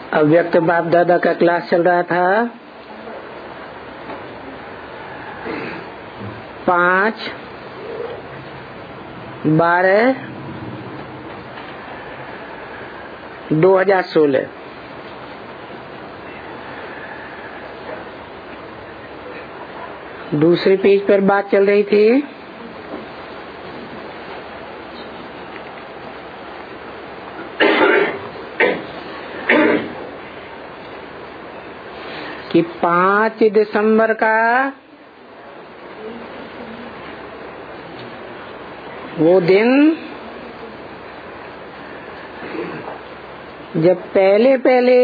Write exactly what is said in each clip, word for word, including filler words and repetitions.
अव्यक्त बाप दादा का क्लास चल रहा था। पाँच बारह दो हजार सोलह। दूसरे पेज पर बात चल रही थी कि पाँच दिसंबर का वो दिन जब पहले पहले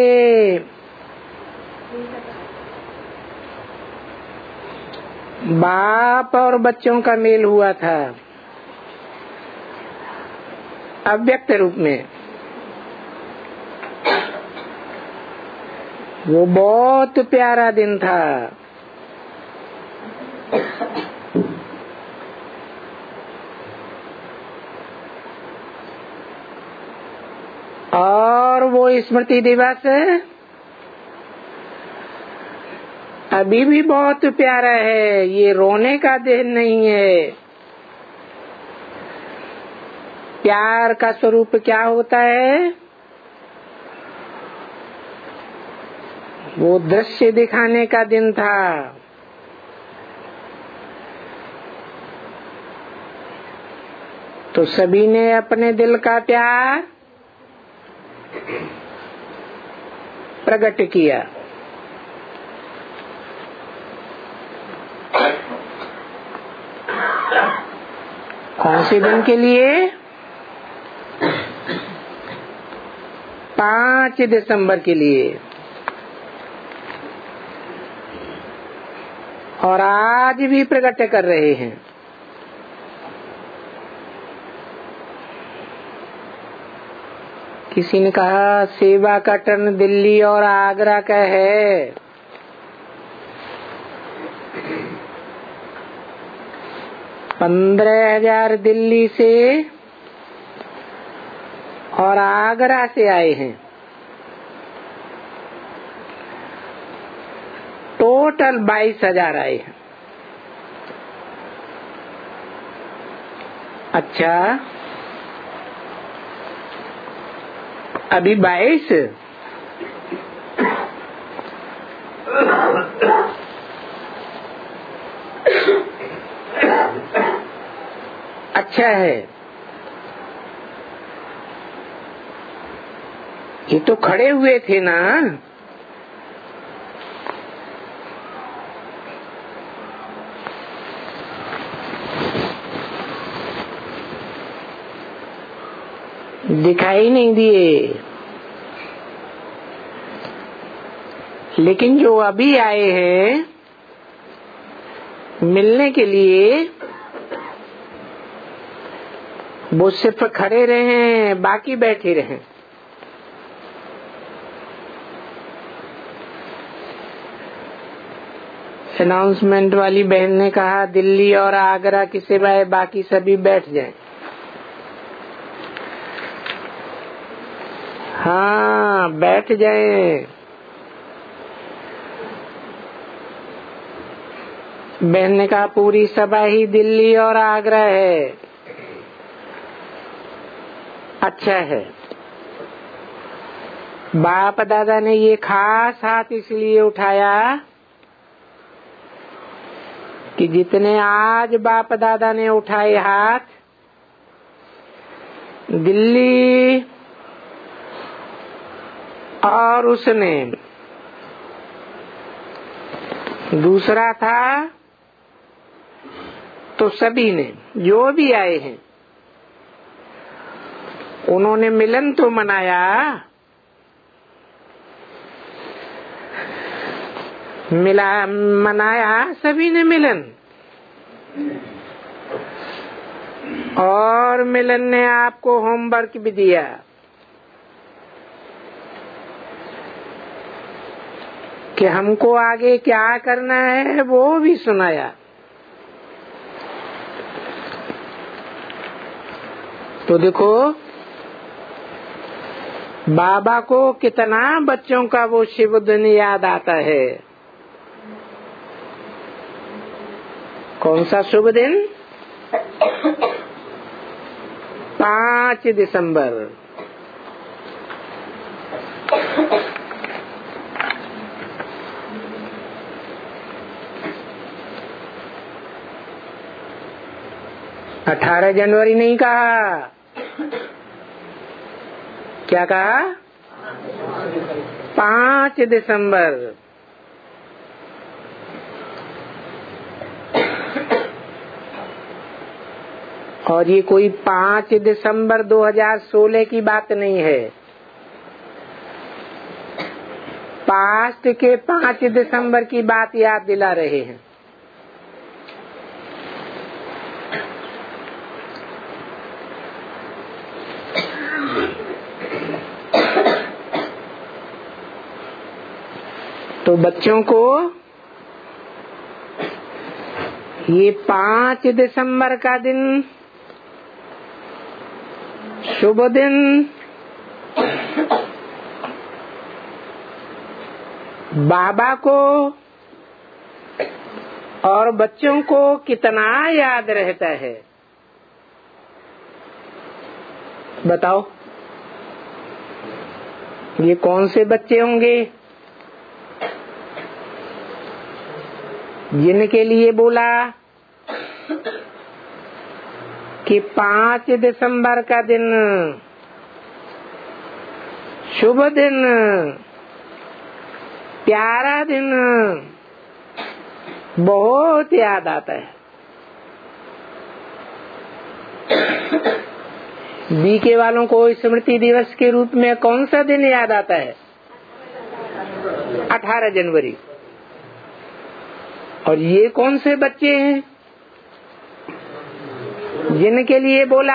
बाप और बच्चों का मेल हुआ था अव्यक्त रूप में, वो बहुत प्यारा दिन था। और वो स्मृति दिवस अभी भी बहुत प्यारा है। ये रोने का दिन नहीं है। प्यार का स्वरूप क्या होता है? वो दृश्य दिखाने का दिन था। तो सभी ने अपने दिल का प्यार प्रकट किया। कौन से दिन के लिए? पाँच दिसंबर के लिए। और आज भी प्रकट कर रहे हैं। किसी ने कहा सेवा का टर्न दिल्ली और आगरा का है। पंद्रह हजार दिल्ली से और आगरा से आए हैं। टोटल बाईस हजार आए हैं। अच्छा, अभी बाईस? अच्छा है। ये तो खड़े हुए थे ना। दिखाई नहीं दिए। लेकिन जो अभी आए हैं मिलने के लिए, वो सिर्फ खड़े रहे, बाकी बैठे रहे। अनाउंसमेंट वाली बहन ने कहा दिल्ली और आगरा के सिवाय बाकी सभी बैठ जाएं। हाँ, बैठ जाएं। बहन ने कहा पूरी सभा ही दिल्ली और आगरा है। अच्छा है। बाप दादा ने ये खास हाथ इसलिए उठाया कि जितने आज बाप दादा ने उठाए हाथ, दिल्ली और उसने दूसरा था, तो सभी ने जो भी आए हैं उन्होंने मिलन तो मनाया, मिला मनाया सभी ने मिलन। और मिलन ने आपको होमवर्क भी दिया कि हमको आगे क्या करना है, वो भी सुनाया। तो देखो बाबा को कितना बच्चों का वो शुभ दिन याद आता है। कौन सा शुभ दिन? पांच दिसंबर। अठारह जनवरी नहीं कहा, क्या कहा? पांच दिसंबर। और ये कोई पांच दिसंबर दो हज़ार सोलह की बात नहीं है। पास्ट के पांच दिसंबर की बात याद दिला रहे हैं। तो बच्चों को ये पांच दिसंबर का दिन शुभ दिन बाबा को और बच्चों को कितना याद रहता है, बताओ। ये कौन से बच्चे होंगे जिनके लिए बोला कि पांच दिसंबर का दिन शुभ दिन, प्यारा दिन, बहुत याद आता है। बीके वालों को स्मृति दिवस के रूप में कौन सा दिन याद आता है? अठारह जनवरी। और ये कौन से बच्चे हैं जिनके लिए बोला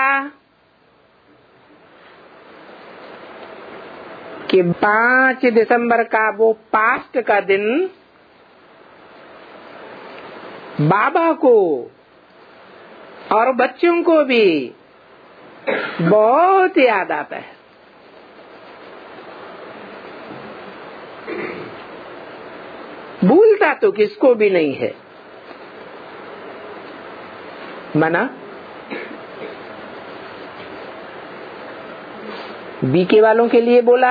कि पांच दिसंबर का वो पास्ट का दिन बाबा को और बच्चों को भी बहुत याद आता है। भूलता तो किसको भी नहीं है, मना। बीके वालों के लिए बोला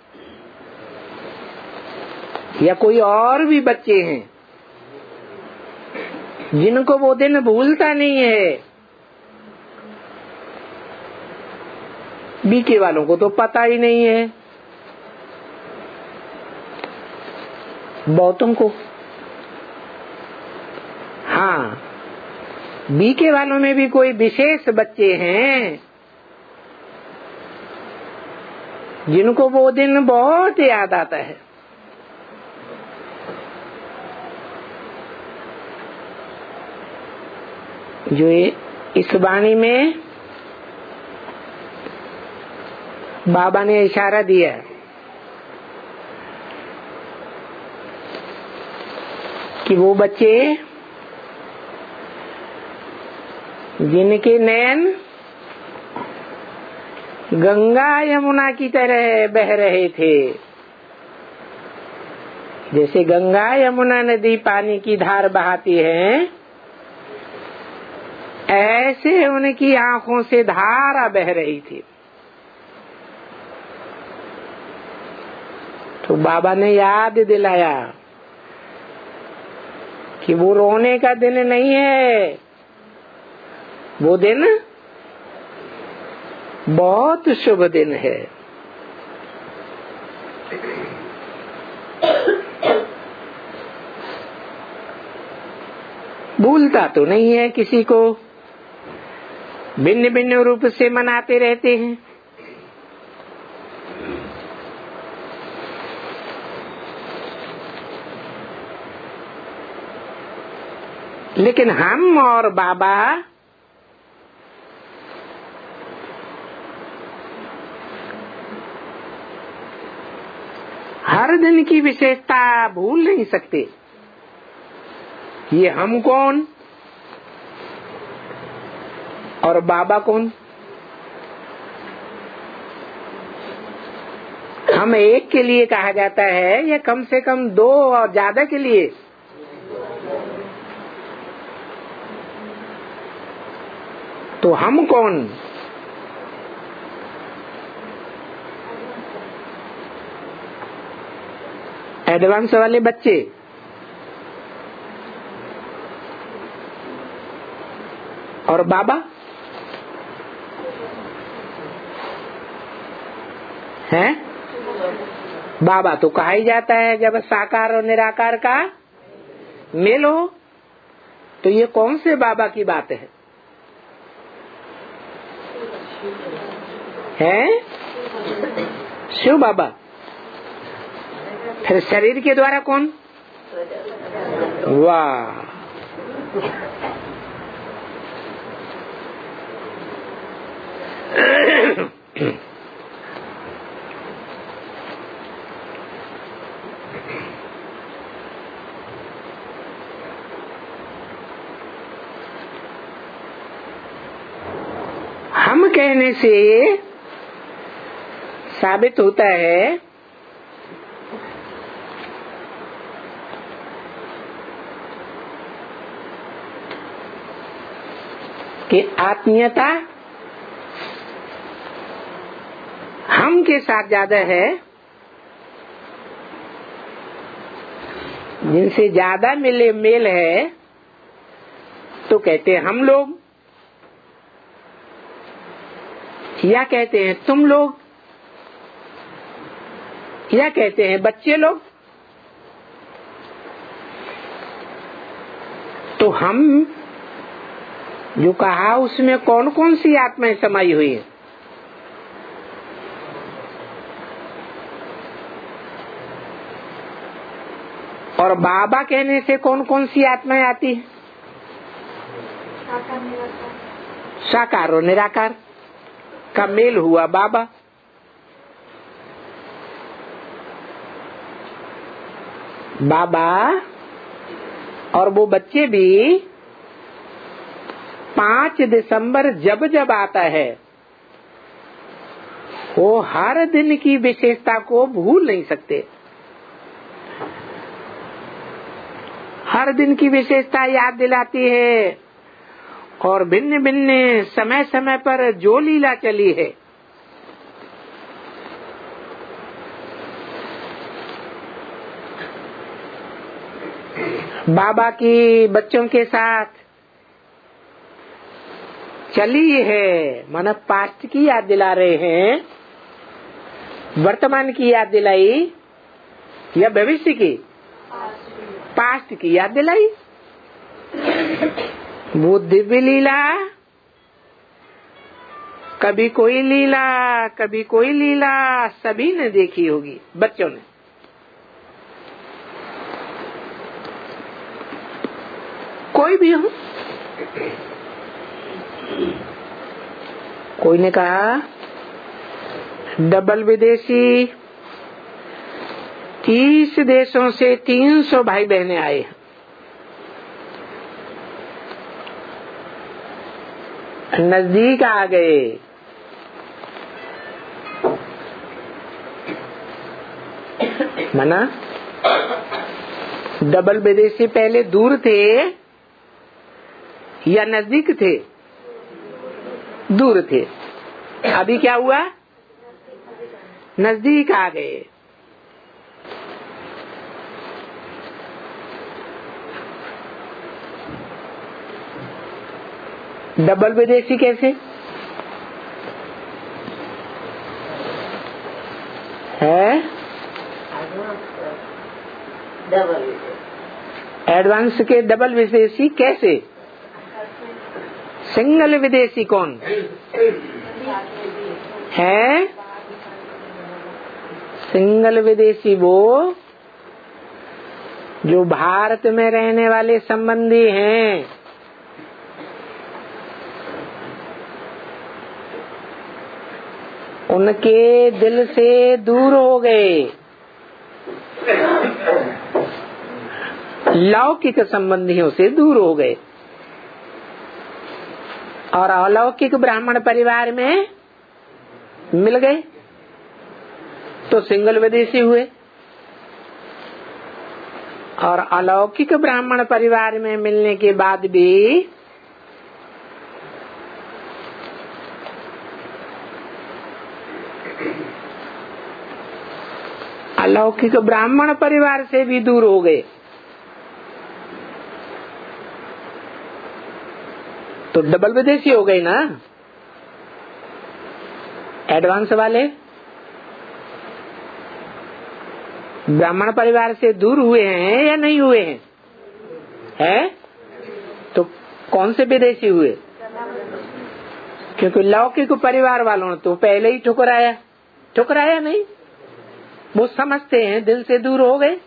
या कोई और भी बच्चे हैं जिनको वो दिन भूलता नहीं है? बीके वालों को तो पता ही नहीं है, बहुतों को। हाँ, बीके वालों में भी कोई विशेष बच्चे हैं जिनको वो दिन बहुत याद आता है। जो इस वाणी में बाबा ने इशारा दिया कि वो बच्चे जिनके नैन गंगा यमुना की तरह बह रहे थे, जैसे गंगा यमुना नदी पानी की धार बहाती है, ऐसे उनकी आंखों से धारा बह रही थी। तो बाबा ने याद दिलाया कि वो रोने का दिन नहीं है, वो दिन बहुत शुभ दिन है। भूलता तो नहीं है किसी को, भिन्न भिन्न रूप से मनाते रहते हैं। लेकिन हम और बाबा हर दिन की विशेषता भूल नहीं सकते। ये हम कौन और बाबा कौन? हम एक के लिए कहा जाता है या कम से कम दो और ज्यादा के लिए? तो हम कौन? एडवांस वाले बच्चे, और बाबा हैं? बाबा तो कहा ही जाता है जब साकार और निराकार का मेल हो। तो ये कौन से बाबा की बात है? हैं? शिव बाबा। फिर शरीर के द्वारा कौन? वाह, हम कहने से साबित होता है कि आत्मीयता हम के साथ ज्यादा है। जिनसे ज्यादा मिले मेल है तो कहते हैं हम लोग, या कहते हैं तुम लोग, या कहते हैं बच्चे लोग। तो हम जो कहा उसमें कौन कौन सी आत्माएं समाई हुई है? और बाबा कहने से कौन कौन सी आत्माएं आती है? साकार और निराकार का मेल हुआ बाबा। बाबा और वो बच्चे भी पांच दिसंबर जब जब आता है वो हर दिन की विशेषता को भूल नहीं सकते। हर दिन की विशेषता याद दिलाती है और भिन्न भिन्न समय समय पर जो लीला चली है बाबा की बच्चों के साथ चली है, माना पास्ट की याद दिला रहे हैं, वर्तमान की याद दिलाई या भविष्य की? पास्ट की याद दिलाई। वो दिव्य लीला, कभी कोई लीला कभी कोई लीला सभी ने देखी होगी बच्चों ने। कोई भी हो। कोई ने कहा डबल विदेशी तीस देशों से तीन सौ भाई बहनें आए हैं। नजदीक आ गए। मना डबल विदेशी पहले दूर थे या नजदीक थे? दूर थे। अभी क्या हुआ? नजदीक आ गए। डबल विदेशी कैसे है? एडवांस के डबल विदेशी कैसे? सिंगल विदेशी कौन है? सिंगल विदेशी वो जो भारत में रहने वाले संबंधी हैं। उनके दिल से दूर हो गए। लौकिक संबंधियों से दूर हो गए और अलौकिक ब्राह्मण परिवार में मिल गए। तो सिंगल विदेशी हुए। और अलौकिक ब्राह्मण परिवार में मिलने के बाद भी अलौकिक ब्राह्मण परिवार से भी दूर हो गए। तो डबल विदेशी हो गए ना। एडवांस वाले ब्राह्मण परिवार से दूर हुए हैं या नहीं हुए हैं? है? तो कौन से विदेशी हुए? क्योंकि लौकिक परिवार वालों ने तो पहले ही ठुकराया। ठुकराया नहीं, वो समझते हैं दिल से दूर हो गए।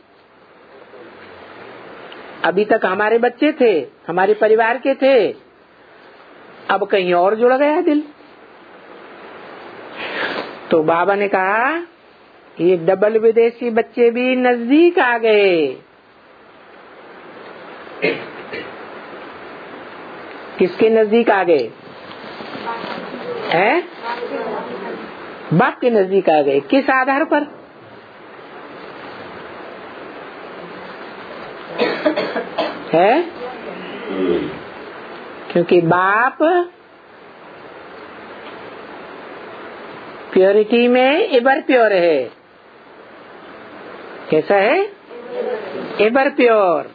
अभी तक हमारे बच्चे थे, हमारे परिवार के थे, अब कहीं और जुड़ गया दिल। तो बाबा ने कहा ये डबल विदेशी बच्चे भी नजदीक आ गए। किसके नजदीक आ गए? हैं? बाप के नजदीक आ गए। किस आधार पर? है? क्योंकि बाप प्योरिटी में एवर प्योर है। कैसा है? Ever pure.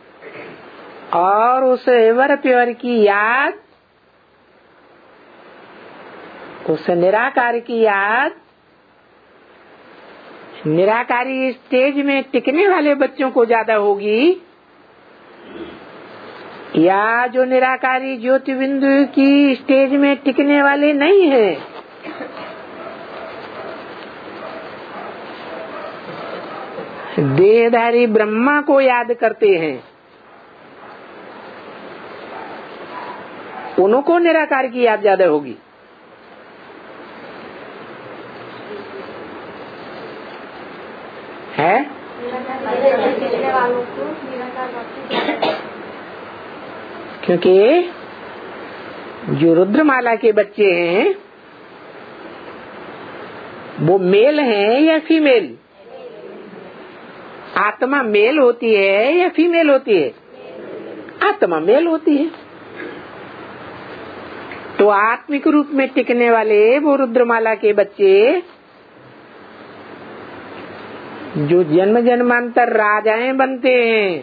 और उस एवर प्योर की याद, उस निराकार की याद निराकारी स्टेज में टिकने वाले बच्चों को ज्यादा होगी, या जो निराकारी ज्योति बिंदु की स्टेज में टिकने वाले नहीं है। देहधारी ब्रह्मा को याद करते हैं, उनको निराकार की याद ज्यादा होगी। है? क्योंकि जो रुद्रमाला के बच्चे हैं वो मेल हैं या फीमेल? आत्मा मेल होती है या फीमेल होती है? आत्मा मेल होती है। तो आत्मिक रूप में टिकने वाले वो रुद्रमाला के बच्चे जो जन्म जन्मांतर राजाएं बनते हैं,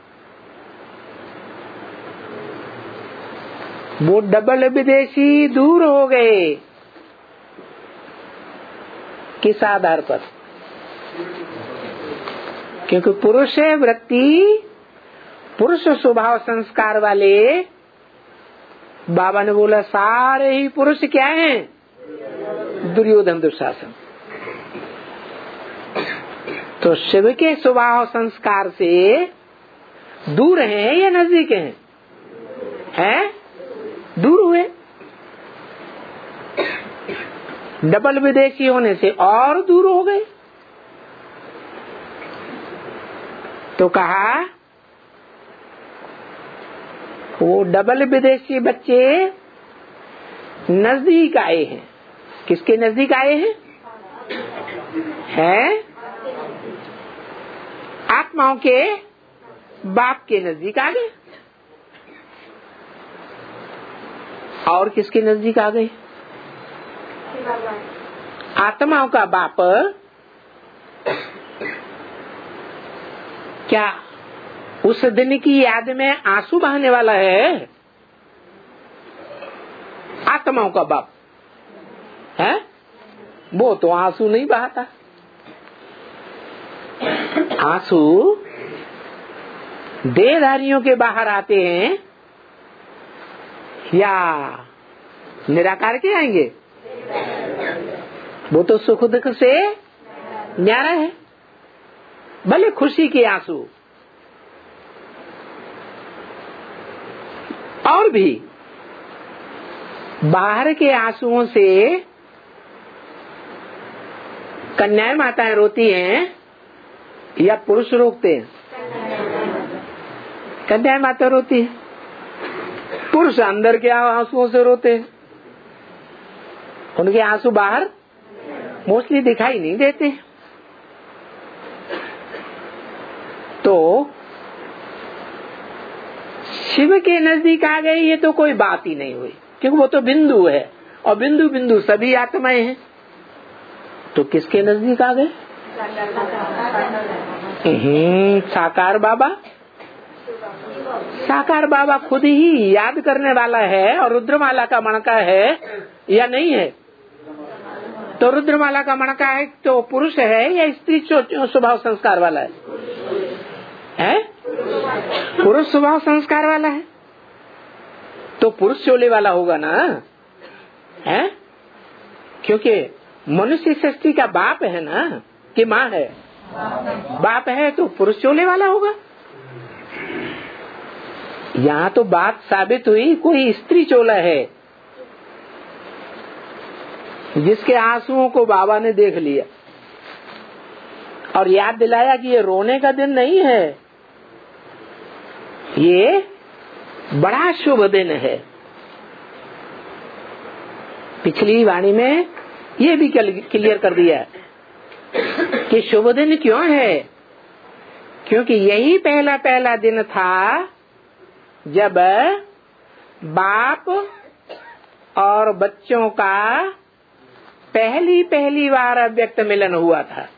वो डबल विदेशी दूर हो गए। किस आधार पर? क्योंकि पुरुष वृत्ति, पुरुष स्वभाव संस्कार वाले, बाबा ने बोला सारे ही पुरुष क्या हैं? दुर्योधन दुशासन। तो शिव के स्वभाव संस्कार से दूर हैं या नजदीक हैं? हैं? दूर हुए। डबल विदेशी होने से और दूर हो गए। तो कहा वो डबल विदेशी बच्चे नजदीक आए हैं। किसके नजदीक आए हैं? हैं? आत्माओं के बाप के नजदीक आ गए। और किसके नजदीक आ गए? आत्माओं का बाप क्या उस दिन की याद में आंसू बहाने वाला है? आत्माओं का बाप है, वो तो आंसू नहीं बहाता। आंसू देहधारियों के बाहर आते हैं या निराकार के आएंगे? वो तो सुख दुख से न्यारा है। भले खुशी के आंसू और भी बाहर के आंसुओं से कन्याएं माताएं रोती हैं या पुरुष रोकते हैं? कन्याएं माता रोती है। पुरुष अंदर के आंसुओं से रोते हैं। उनके आंसू बाहर मोस्टली दिखाई नहीं देते। तो शिव के नजदीक आ गए, ये तो कोई बात ही नहीं हुई, क्योंकि वो तो बिंदु है और बिंदु बिंदु सभी आत्माएं हैं। तो किसके नजदीक आ गए? साकार बाबा। साकार बाबा खुद ही याद करने वाला है और रुद्रमाला का मणका है या नहीं है? तो रुद्रमाला का मणका है तो पुरुष है या स्त्री स्वभाव संस्कार वाला है? है पुरुष स्वभाव संस्कार वाला है, तो पुरुष चोले वाला होगा ना, है? क्योंकि मनुष्य सृष्टि का बाप है ना कि माँ है? बाप है तो पुरुष चोले वाला होगा। यहाँ तो बात साबित हुई कोई स्त्री चोला है, जिसके आंसुओं को बाबा ने देख लिया और याद दिलाया कि ये रोने का दिन नहीं है, ये बड़ा शुभ दिन है। पिछली वाणी में ये भी क्लियर कर दिया कि शुभ दिन क्यों है, क्योंकि यही पहला पहला दिन था जब बाप और बच्चों का पहली पहली बार अव्यक्त मिलन हुआ था।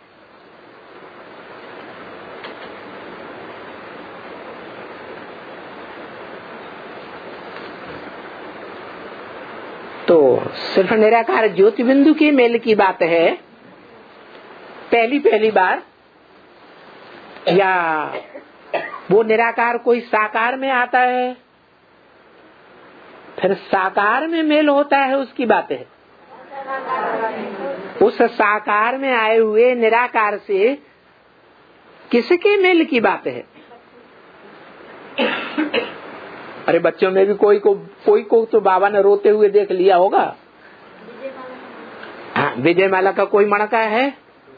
तो सिर्फ निराकार ज्योति बिंदु के मेल की बात है पहली पहली बार, या वो निराकार कोई साकार में आता है फिर साकार में मेल होता है, उसकी बात है। उस साकार में आए हुए निराकार से किसके मेल की बात है? अरे बच्चों में भी कोई को कोई को तो बाबा ने रोते हुए देख लिया होगा। हाँ, विजय माला का कोई मणका है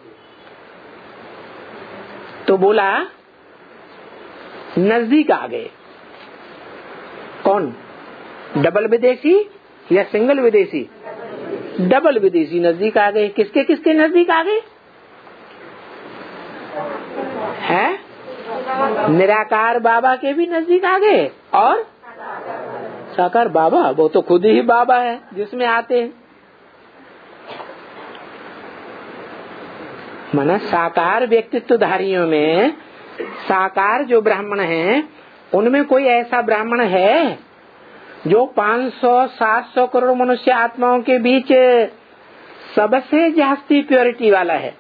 तो बोला नजदीक आ गए। कौन? डबल विदेशी या सिंगल विदेशी? डबल विदेशी नजदीक आ गए। किसके किसके नजदीक आ गए? है निराकार बाबा के भी नजदीक आ गए और साकार बाबा, वो तो खुद ही बाबा है जिसमें आते हैं। माना साकार व्यक्तित्व धारियों में साकार जो ब्राह्मण हैं उनमें कोई ऐसा ब्राह्मण है जो पाँच सौ सात सौ करोड़ मनुष्य आत्माओं के बीच सबसे जास्ती प्योरिटी वाला है?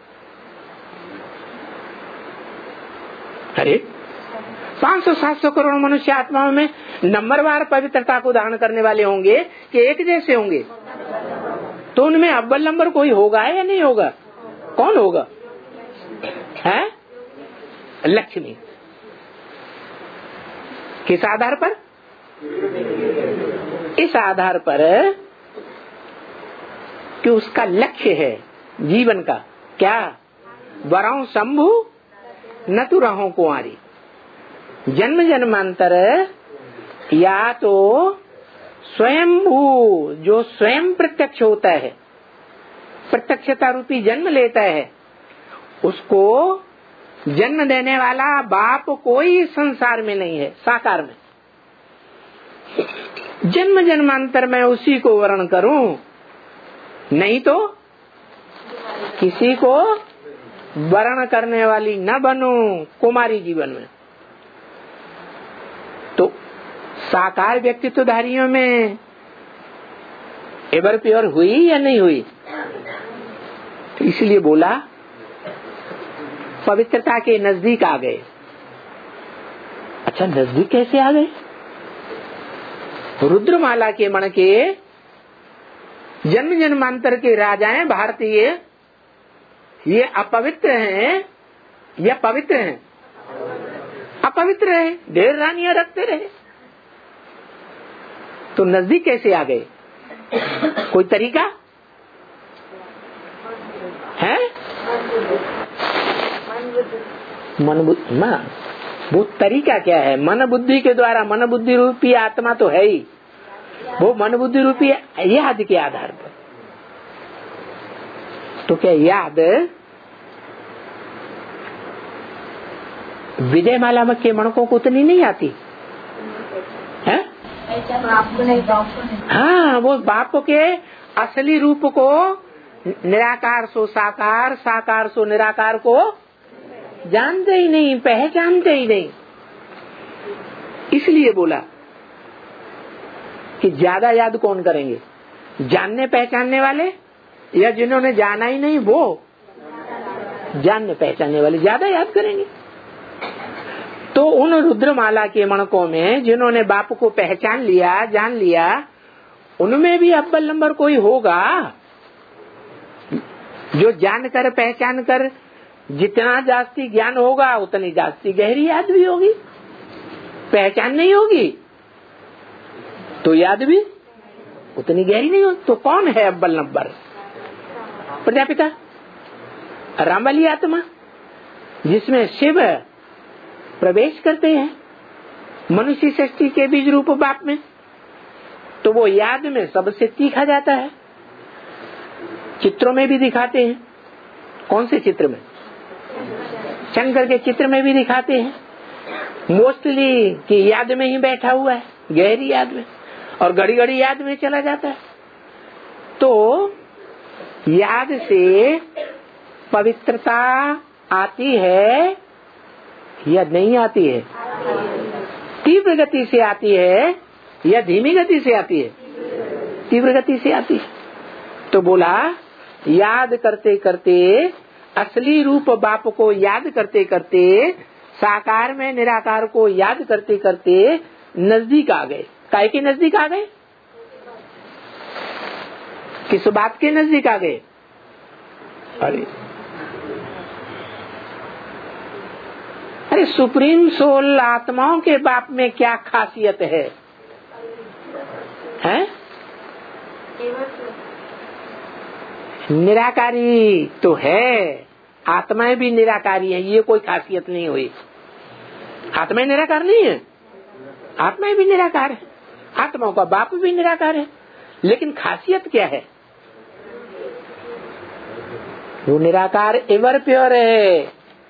अरे पाँच सौ सात सौ करोड़ मनुष्य आत्माओं में नंबरवार पवित्रता को धारण करने वाले होंगे कि एक जैसे होंगे? तो उनमें अव्वल नंबर कोई होगा या नहीं होगा? कौन होगा? है लक्ष्मी। किस आधार पर? इस आधार पर कि उसका लक्ष्य है जीवन का क्या? वराऊ शंभु न तू रहो कुंवारी। जन्म जन्मांतर या तो स्वयंभू जो स्वयं प्रत्यक्ष होता है, प्रत्यक्षता रूपी जन्म लेता है, उसको जन्म देने वाला बाप कोई संसार में नहीं है, साकार में। जन्म जन्मांतर में उसी को वर्ण करूं, नहीं तो किसी को वर्ण करने वाली न बनूं कुमारी जीवन में। तो साकार व्यक्तित्वधारियों में एवर प्योर हुई या नहीं हुई? तो इसलिए बोला पवित्रता के नजदीक आ गए। अच्छा, नजदीक कैसे आ गए? रुद्रमाला के मण के जन्म जन्मांतर के राजाएं भारतीय ये अपवित्र हैं या पवित्र हैं? अपवित्र है, ढेर रानियां रखते रहे। तो नजदीक कैसे आ गए? कोई तरीका है? मन बुद्धि, वो तरीका क्या है? मन बुद्धि के द्वारा, मन बुद्धि रूपी आत्मा तो है ही, वो मन बुद्धि रूपी याद के आधार पर। तो क्या याद विजय माला में के मणकों को उतनी नहीं आती है? हाँ, वो बाप के असली रूप को निराकार सो साकार, साकार सो निराकार को जानते ही नहीं, पहचानते ही नहीं। इसलिए बोला कि ज्यादा याद कौन करेंगे, जानने पहचानने वाले या जिन्होंने जाना ही नहीं वो? जानने पहचानने वाले ज्यादा याद करेंगे। तो उन रुद्रमाला के मणकों में जिन्होंने बाप को पहचान लिया, जान लिया, उनमें भी अव्वल नंबर कोई होगा जो जानकर पहचान कर जितना जास्ती ज्ञान होगा उतनी जास्ती गहरी याद भी होगी। पहचान नहीं होगी तो याद भी उतनी गहरी नहीं होगी। तो कौन है अव्वल नंबर? प्रजापिता, राम वाली आत्मा जिसमें शिव प्रवेश करते हैं मनुष्य सृष्टि के बीज रूप बाप में, तो वो याद में सबसे तीखा जाता है। चित्रों में भी दिखाते हैं। कौन से चित्र में? शंकर के चित्र में भी दिखाते हैं। मोस्टली कि याद में ही बैठा हुआ है, गहरी याद में, और घड़ी घड़ी याद में चला जाता है। तो याद से पवित्रता आती है या नहीं आती है? तीव्र गति से आती है या धीमी गति से आती है? तीव्र गति से आती है। तो बोला याद करते करते, असली रूप बाप को याद करते करते, साकार में निराकार को याद करते करते नजदीक आ गए। काय के नजदीक आ गए? किस बात के नजदीक आ गए? अरे अरे सुप्रीम सोल आत्माओं के बाप में क्या खासियत है? हैं? निराकारी तो है, आत्माएं भी निराकारी है, ये कोई खासियत नहीं हुई। आत्माएं निराकार नहीं है, आत्माएं भी निराकार है, आत्माओं का बाप भी निराकार है। लेकिन खासियत क्या है? वो निराकार एवर प्योर है,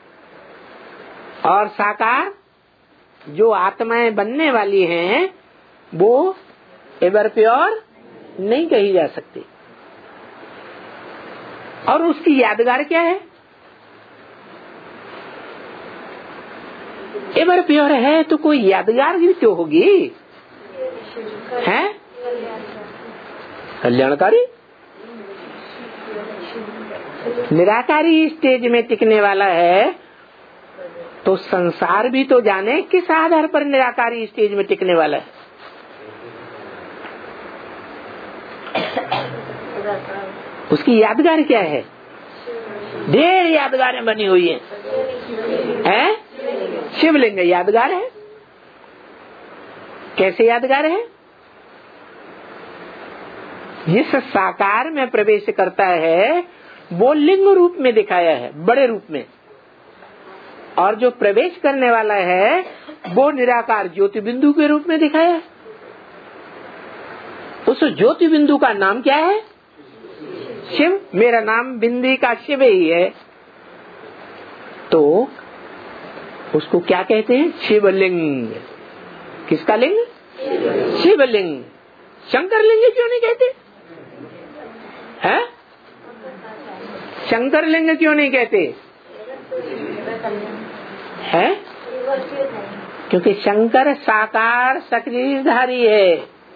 और साकार जो आत्माएं बनने वाली हैं वो एवर प्योर नहीं कही जा सकती। और उसकी यादगार क्या है? एवर प्योर है तो कोई यादगार भी क्यों होगी? है कल्याणकारी। निराकारी स्टेज में टिकने वाला है तो संसार भी तो जाने किस आधार पर निराकारी स्टेज में टिकने वाला है। उसकी यादगार क्या है? ढेर यादगारें बनी हुई हैं। है? शिवलिंग यादगार है। कैसे यादगार है? जिस साकार में प्रवेश करता है वो लिंग रूप में दिखाया है, बड़े रूप में, और जो प्रवेश करने वाला है वो निराकार ज्योति बिंदु के रूप में दिखाया है। उस ज्योति बिंदु का नाम क्या है? शिव। मेरा नाम बिंदी का शिव ही है। तो उसको क्या कहते हैं? शिवलिंग। किसका लिंग? शिवलिंग। शंकर लिंग क्यों नहीं कहते? है? शंकर लिंग क्यों नहीं कहते? है? क्योंकि शंकर साकार शरीरधारी है।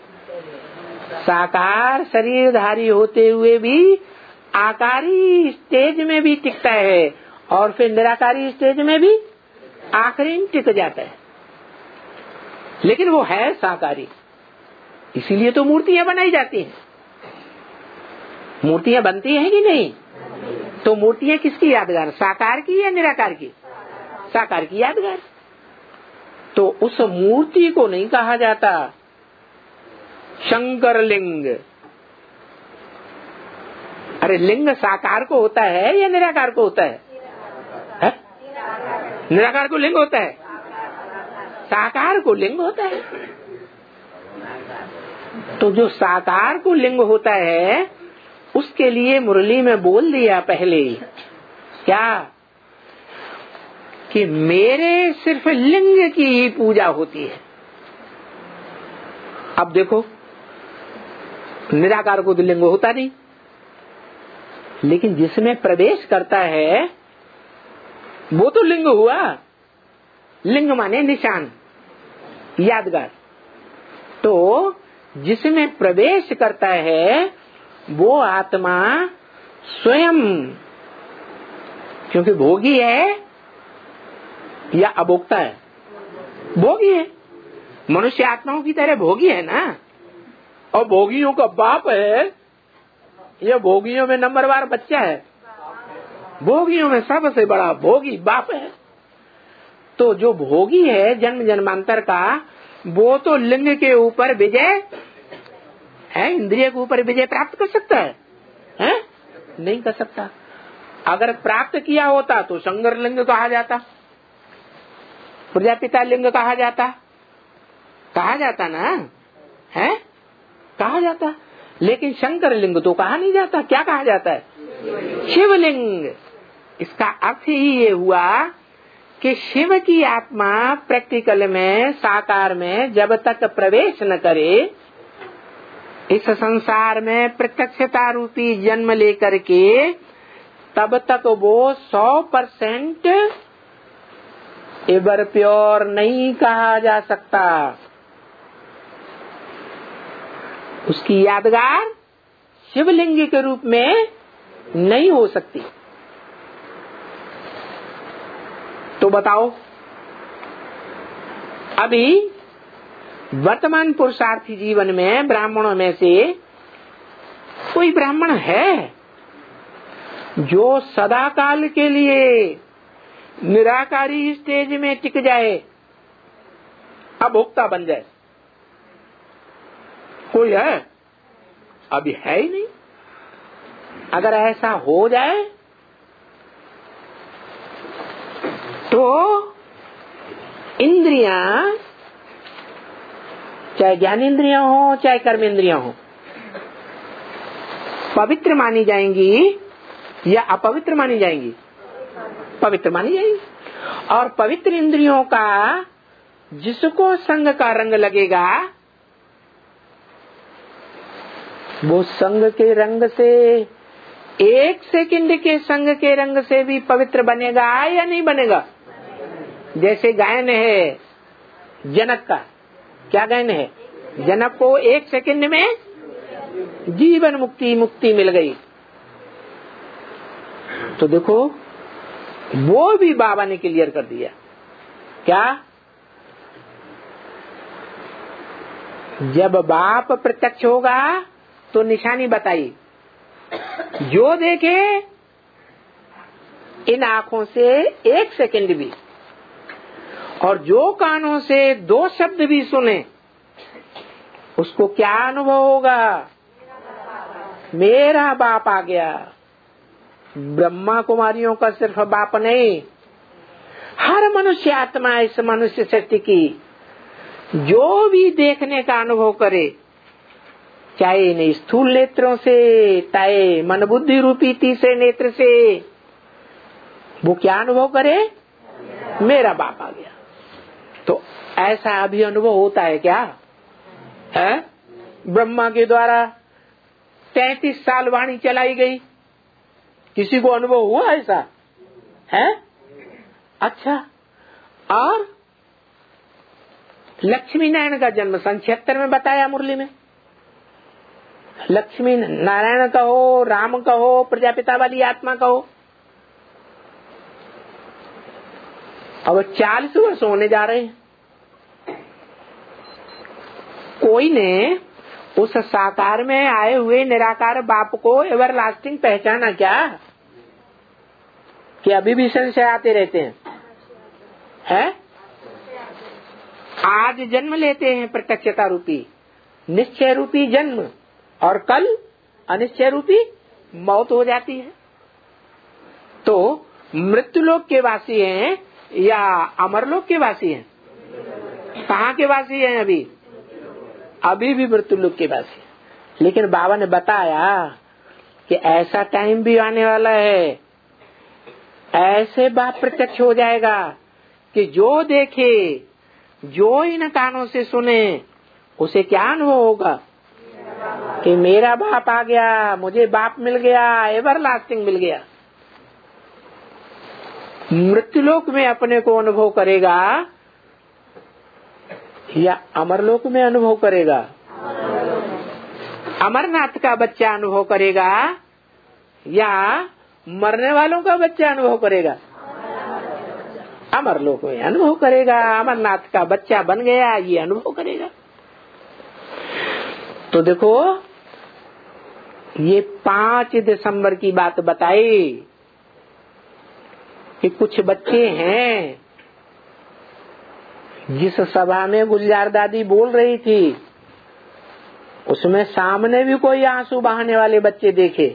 साकार शरीरधारी होते हुए भी आकारी स्टेज में भी टिकता है, और फिर निराकारी स्टेज में भी आखिरी में टिक जाता है। लेकिन वो है साकारी, इसीलिए तो मूर्तियां बनाई जाती हैं। मूर्तियां बनती हैं कि नहीं? तो मूर्तियां किसकी यादगार? साकार की या निराकार की? साकार की यादगार। तो उस मूर्ति को नहीं कहा जाता शंकर लिंग। अरे लिंग साकार को होता है या निराकार को होता है? है? निराकार को लिंग होता है, साकार को लिंग होता है। तो जो साकार को लिंग होता है उसके लिए मुरली में बोल दिया पहले क्या कि मेरे सिर्फ लिंग की ही पूजा होती है। अब देखो, निराकार को तो लिंग होता नहीं, लेकिन जिसमें प्रवेश करता है वो तो लिंग हुआ। लिंग माने निशान, यादगार। तो जिसमें प्रवेश करता है वो आत्मा स्वयं, क्योंकि भोगी है या अभोक्ता है? भोगी है। मनुष्य आत्माओं की तरह भोगी है ना, और भोगियों का बाप है या भोगियों में नंबरवार बच्चा है? भोगियों में सबसे बड़ा भोगी बाप है। तो जो भोगी है जन्म जन्मांतर का, वो तो लिंग के ऊपर विजय है, इंद्रिय के ऊपर विजय प्राप्त कर सकता है, है? नहीं कर सकता। अगर प्राप्त किया होता तो संगर लिंग कहा जाता, प्रजापिता लिंग कहा जाता, कहा जाता ना, है? कहा जाता। लेकिन शंकर लिंग तो कहा नहीं जाता। क्या कहा जाता है? शिवलिंग। इसका अर्थ ही ये हुआ कि शिव की आत्मा प्रैक्टिकल में, साकार में जब तक प्रवेश न करे, इस संसार में प्रत्यक्षता रूपी जन्म लेकर के, तब तक वो सौ परसेंट एवर प्योर नहीं कहा जा सकता। उसकी यादगार शिवलिंग के रूप में नहीं हो सकती। तो बताओ, अभी वर्तमान पुरुषार्थी जीवन में ब्राह्मणों में से कोई ब्राह्मण है जो सदा काल के लिए निराकारी स्टेज में टिक जाए, अभोक्ता बन जाए? कोई है? अभी है ही नहीं। अगर ऐसा हो जाए तो इंद्रियां, चाहे ज्ञानेंद्रियां हो चाहे कर्मेंद्रियां हो, पवित्र मानी जाएंगी या अपवित्र मानी जाएंगी? पवित्र मानी जाएंगी। और पवित्र इंद्रियों का जिसको संग का रंग लगेगा, वो संग के रंग से, एक सेकंड के संग के रंग से भी पवित्र बनेगा या नहीं बनेगा? जैसे गायन है जनक का, क्या गायन है? जनक को एक सेकंड में जीवन मुक्ति मुक्ति मिल गई। तो देखो, वो भी बाबा ने क्लियर कर दिया। क्या? जब बाप प्रत्यक्ष होगा तो निशानी बताई, जो देखे इन आंखों से एक सेकंड भी, और जो कानों से दो शब्द भी सुने, उसको क्या अनुभव होगा? मेरा बाप आ गया। ब्रह्मा कुमारियों का सिर्फ बाप नहीं, हर मनुष्य आत्मा इस मनुष्य शक्ति की जो भी देखने का अनुभव करे, चाहे इन स्थूल नेत्रों से, चाहे मन बुद्धि रूपी तीसरे नेत्र से, वो क्या अनुभव करे? मेरा बाप आ गया। तो ऐसा अभी अनुभव होता है क्या? है? ब्रह्मा के द्वारा तैतीस साल वाणी चलाई गई, किसी को अनुभव हुआ ऐसा? है? अच्छा। और लक्ष्मी नारायण का जन्म सन छिहत्तर में बताया मुरली में। लक्ष्मी नारायण का हो, राम का हो, प्रजापिता वाली आत्मा का हो। अब चालीस वर्ष होने जा रहे हैं। कोई ने उस साकार में आए हुए निराकार बाप को एवर लास्टिंग पहचाना क्या? कि अभी भी संशय आते रहते हैं? है? आज जन्म लेते हैं प्रत्यक्षता रूपी, निश्चय रूपी जन्म, और कल अनिश्चय रूपी मौत हो जाती है। तो मृत्युलोक के वासी हैं या अमरलोक के वासी हैं? कहाँ के वासी हैं? अभी अभी भी मृत्युलोक के वासी हैं। लेकिन बाबा ने बताया कि ऐसा टाइम भी आने वाला है, ऐसे बाप प्रत्यक्ष हो जाएगा कि जो देखे, जो इन कानों से सुने, उसे क्या अनुभव होगा कि मेरा बाप आ गया, मुझे बाप मिल गया, एवर लास्टिंग मिल गया। मृत्युलोक में अपने को अनुभव करेगा या अमरलोक में अनुभव करेगा? अमरनाथ का बच्चा अनुभव करेगा या मरने वालों का बच्चा अनुभव करेगा? अमरलोक में अनुभव करेगा। अमरनाथ का बच्चा बन गया, ये अनुभव करेगा। तो देखो, ये पांच दिसंबर की बात बताई कि कुछ बच्चे हैं, जिस सभा में गुलजार दादी बोल रही थी उसमें सामने भी कोई आंसू बहाने वाले बच्चे देखे।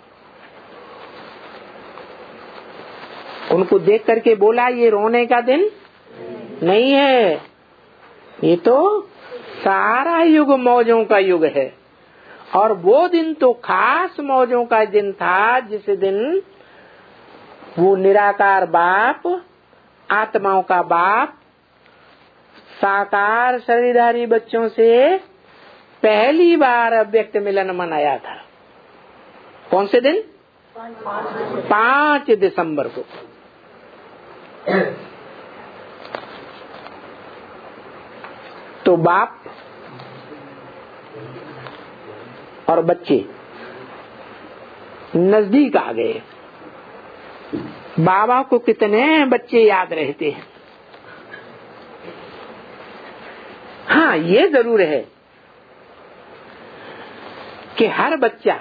उनको देख करके बोला ये रोने का दिन नहीं है, ये तो सारा युग मौजों का युग है। और वो दिन तो खास मौजों का दिन था, जिस दिन वो निराकार बाप, आत्माओं का बाप, साकार शरीरधारी बच्चों से पहली बार अव्यक्त मिलन मनाया था। कौन से दिन? पांच दिसंबर को। तो बाप और बच्चे नजदीक आ गए। बाबा को कितने बच्चे याद रहते हैं। हाँ, ये जरूर है कि हर बच्चा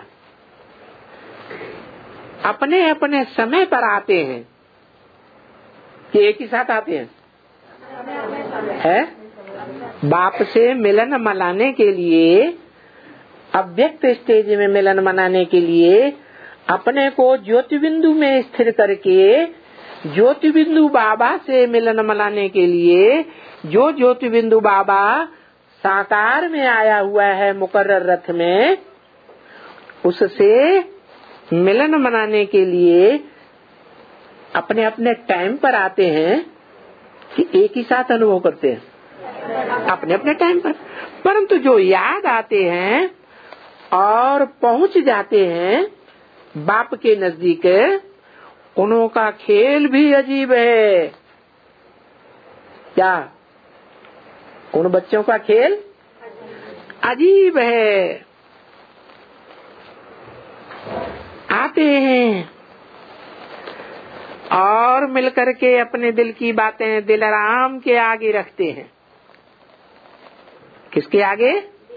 अपने अपने समय पर आते हैं कि एक ही साथ आते हैं, है? बाप से मिलन मनाने के लिए, अव्यक्त स्टेज में मिलन मनाने के लिए अपने को ज्योति बिंदु में स्थिर करके, ज्योति बिंदु बाबा से मिलन मनाने के लिए, जो ज्योति बिंदु बाबा साकार में आया हुआ है मुकर्रर रथ में, उससे मिलन मनाने के लिए अपने अपने टाइम पर आते हैं कि एक ही साथ अनुभव करते हैं अपने अपने टाइम पर। परंतु जो याद आते हैं और पहुंच जाते हैं बाप के नजदीक, उन्हों का खेल भी अजीब है। क्या? उन बच्चों का खेल अजीब है। आते हैं और मिलकर के अपने दिल की बातें दिलाराम के आगे रखते हैं। किसके आगे?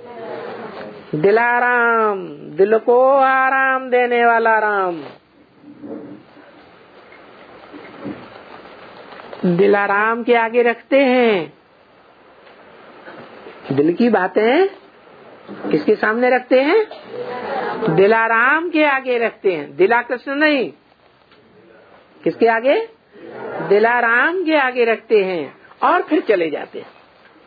दिलाराम, दिल को आराम देने वाला राम। दिलाराम के आगे रखते हैं। दिल की बातें किसके सामने रखते हैं? दिलाराम के आगे रखते हैं। दिला कृष्ण नहीं, किसके आगे? दिलाराम के आगे रखते हैं और फिर चले जाते हैं।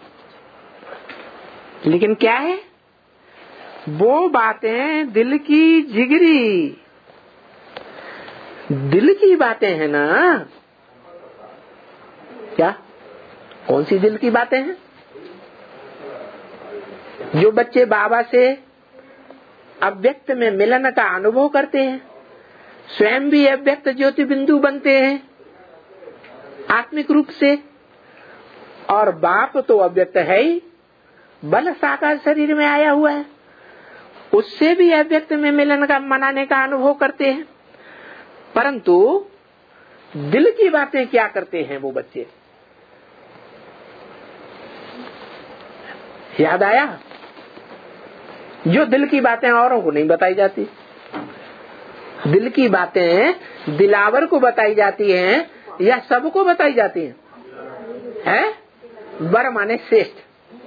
लेकिन क्या है? वो बातें दिल की जिगरी, दिल की बातें हैं ना। क्या? कौन सी दिल की बातें हैं? जो बच्चे बाबा से अव्यक्त में मिलन का अनुभव करते हैं, स्वयं भी अव्यक्त ज्योति बिंदु बनते हैं आत्मिक रूप से, और बाप तो अव्यक्त है ही, बल साकार शरीर में आया हुआ है, उससे भी अव्यक्त में मिलन का मनाने का अनुभव करते हैं। परंतु दिल की बातें क्या करते हैं वो बच्चे? याद आया? जो दिल की बातें औरों को नहीं बताई जाती, दिल की बातें दिलावर को बताई जाती हैं या सबको बताई जाती हैं? है? वर माने श्रेष्ठ।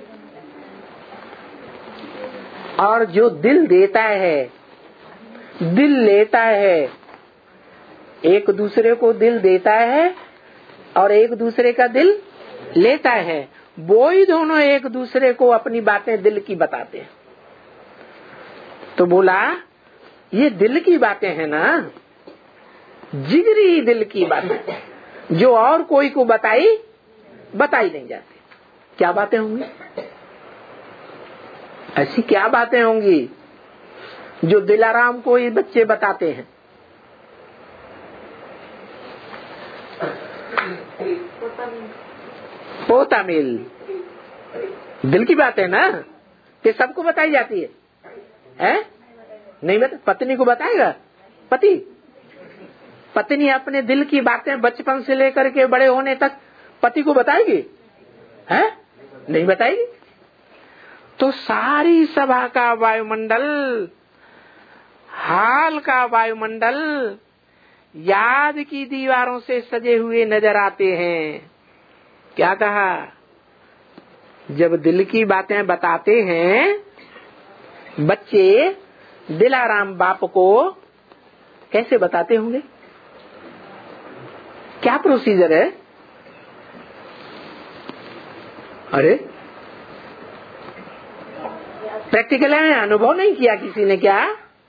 और जो दिल देता है, दिल लेता है, एक दूसरे को दिल देता है और एक दूसरे का दिल लेता है, वो ही दोनों एक दूसरे को अपनी बातें दिल की बताते हैं। तो बोला ये दिल की बातें हैं ना, जिगरी दिल की बातें, जो और कोई को बताई बताई नहीं जाती। क्या बातें होंगी? ऐसी क्या बातें होंगी जो दिलाराम को ये बच्चे बताते हैं? पोता मिल दिल की बात है ना, कि सबको बताई जाती है, है? नहीं बता, पत्नी को बताएगा पति? पत्नी अपने दिल की बातें बचपन से लेकर के बड़े होने तक पति को बताएगी? है? नहीं बताएगी। तो सारी सभा का वायुमंडल, हाल का वायुमंडल याद की दीवारों से सजे हुए नजर आते हैं। क्या कहा? जब दिल की बातें बताते हैं बच्चे, दिलाराम बाप को कैसे बताते होंगे? क्या प्रोसीजर है? अरे प्रैक्टिकल में अनुभव नहीं किया किसी ने क्या?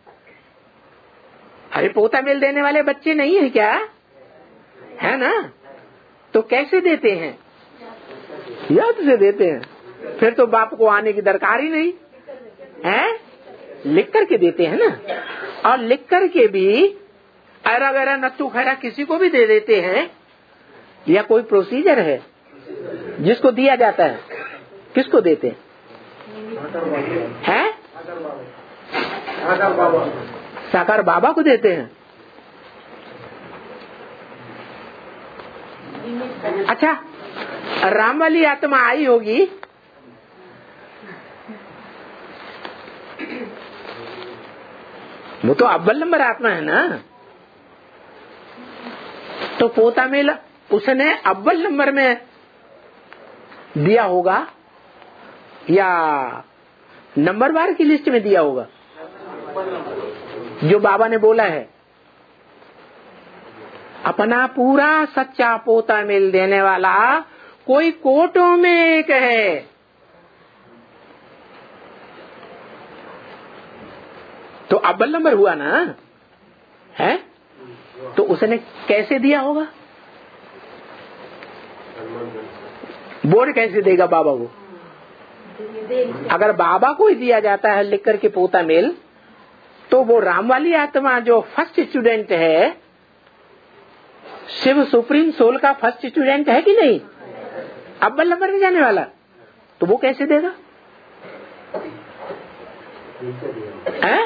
अरे पोता मेल देने वाले बच्चे नहीं है क्या? है ना? तो कैसे देते हैं? याद से देते हैं। फिर तो बाप को आने की दरकार ही नहीं है, लिख करके देते हैं ना। और लिख करके भी अरा वरा नट्टू खैरा किसी को भी दे देते हैं, या कोई प्रोसीजर है जिसको दिया जाता है? किसको देते हैं? है? साकार बाबा को देते हैं। अच्छा, राम वाली आत्मा आई होगी, वो तो अव्वल नंबर आत्मा है ना। तो पोता मेल उसने अव्वल नंबर में दिया होगा या नंबरवार की लिस्ट में दिया होगा? जो बाबा ने बोला है, अपना पूरा सच्चा पोता मेल देने वाला कोई कोटों में एक है। तो अव्वल नंबर हुआ ना, है? तो उसने कैसे दिया होगा? बोर्ड कैसे देगा बाबा को? अगर बाबा को ही दिया जाता है लिख करके पोता मेल, तो वो राम वाली आत्मा जो फर्स्ट स्टूडेंट है, शिव सुप्रीम सोल का फर्स्ट स्टूडेंट है कि नहीं, अव्वल नंबर में जाने वाला, तो वो कैसे देगा? है?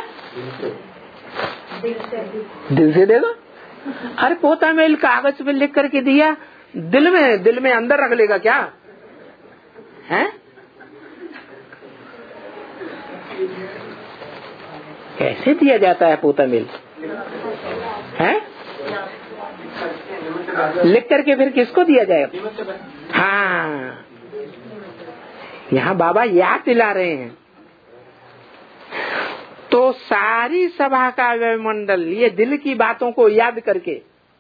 दिल से देगा। अरे पोता मेल कागज पे लिख करके दिया, दिल में दिल में अंदर रख लेगा क्या? है? कैसे दिया जाता है पोता मेल? है? लिख करके फिर किसको दिया जाएगा? हाँ, यहाँ बाबा याद दिला रहे हैं। तो सारी सभा का वायुमंडल ये दिल की बातों को याद करके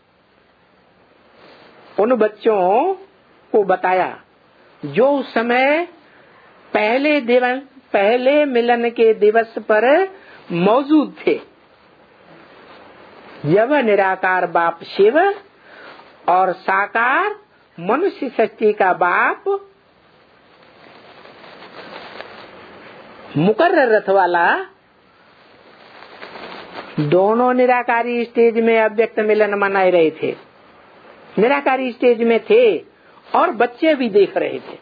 उन बच्चों को बताया जो उस समय पहले दिवस पहले मिलन के दिवस पर मौजूद थे, जब निराकार बाप शिव और साकार मनुष्य शक्ति का बाप मुकर्रर रथ वाला, दोनों निराकारी स्टेज में अव्यक्त मिलन मना रहे थे। निराकारी स्टेज में थे और बच्चे भी देख रहे थे।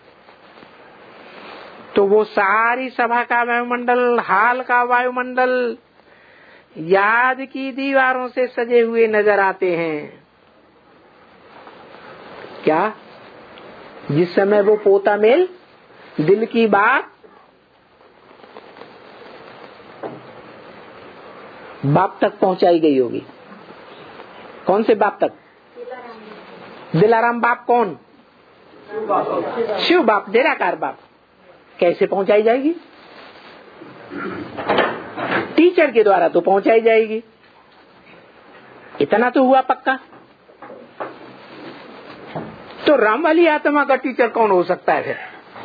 तो वो सारी सभा का वायुमंडल, हाल का वायुमंडल याद की दीवारों से सजे हुए नजर आते हैं। क्या? जिस समय वो पोता मेल दिल की बात बाप तक पहुंचाई गई होगी। कौन से बाप तक? दिलाराम बाप। कौन? शिव बाप, निराकार बाप। कैसे पहुंचाई जाएगी? टीचर के द्वारा तो पहुंचाई जाएगी। इतना तो हुआ पक्का। तो राम वाली आत्मा का टीचर कौन हो सकता है? फिर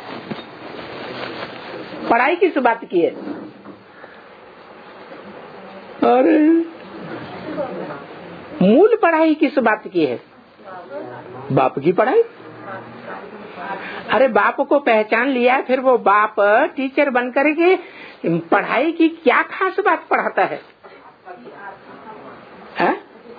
पढ़ाई किस बात की है? अरे मूल पढ़ाई किस बात की है? बाप की पढ़ाई। अरे बाप को पहचान लिया, फिर वो बाप टीचर बन करके पढ़ाई की क्या खास बात पढ़ाता है, है?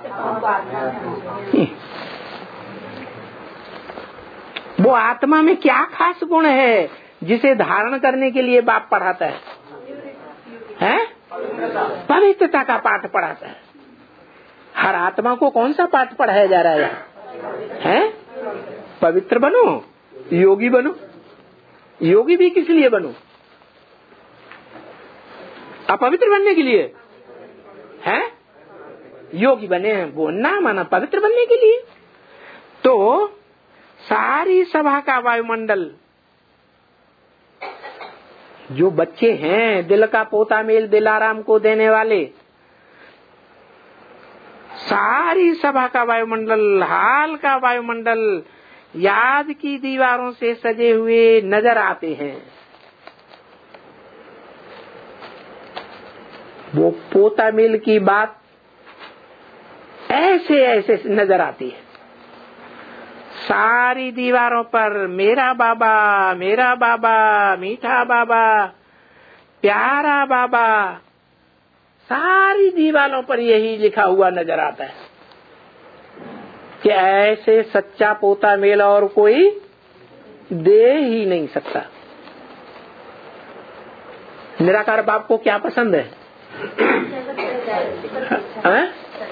वो आत्मा में क्या खास गुण है जिसे धारण करने के लिए बाप पढ़ाता है, हैं? पवित्रता का पाठ पढ़ाता है। हर आत्मा को कौन सा पाठ पढ़ाया जा रहा है, हैं? पवित्र बनो, योगी बनो। योगी भी किस लिए बनो? अपवित्र बनने के लिए, हैं? योगी बने वो ना माना पवित्र बनने के लिए। तो सारी सभा का वायुमंडल, जो बच्चे हैं दिल का पोता मेल दिलाराम को देने वाले, सारी सभा का वायुमंडल, हाल का वायुमंडल याद की दीवारों से सजे हुए नजर आते हैं। वो पोता मेल की बात ऐसे ऐसे नजर आती है। सारी दीवारों पर मेरा बाबा, मेरा बाबा, मीठा बाबा, प्यारा बाबा, सारी दीवारों पर यही लिखा हुआ नजर आता है कि ऐसे सच्चा पोता मेल और कोई दे ही नहीं सकता। निराकार बाप को क्या पसंद है? है?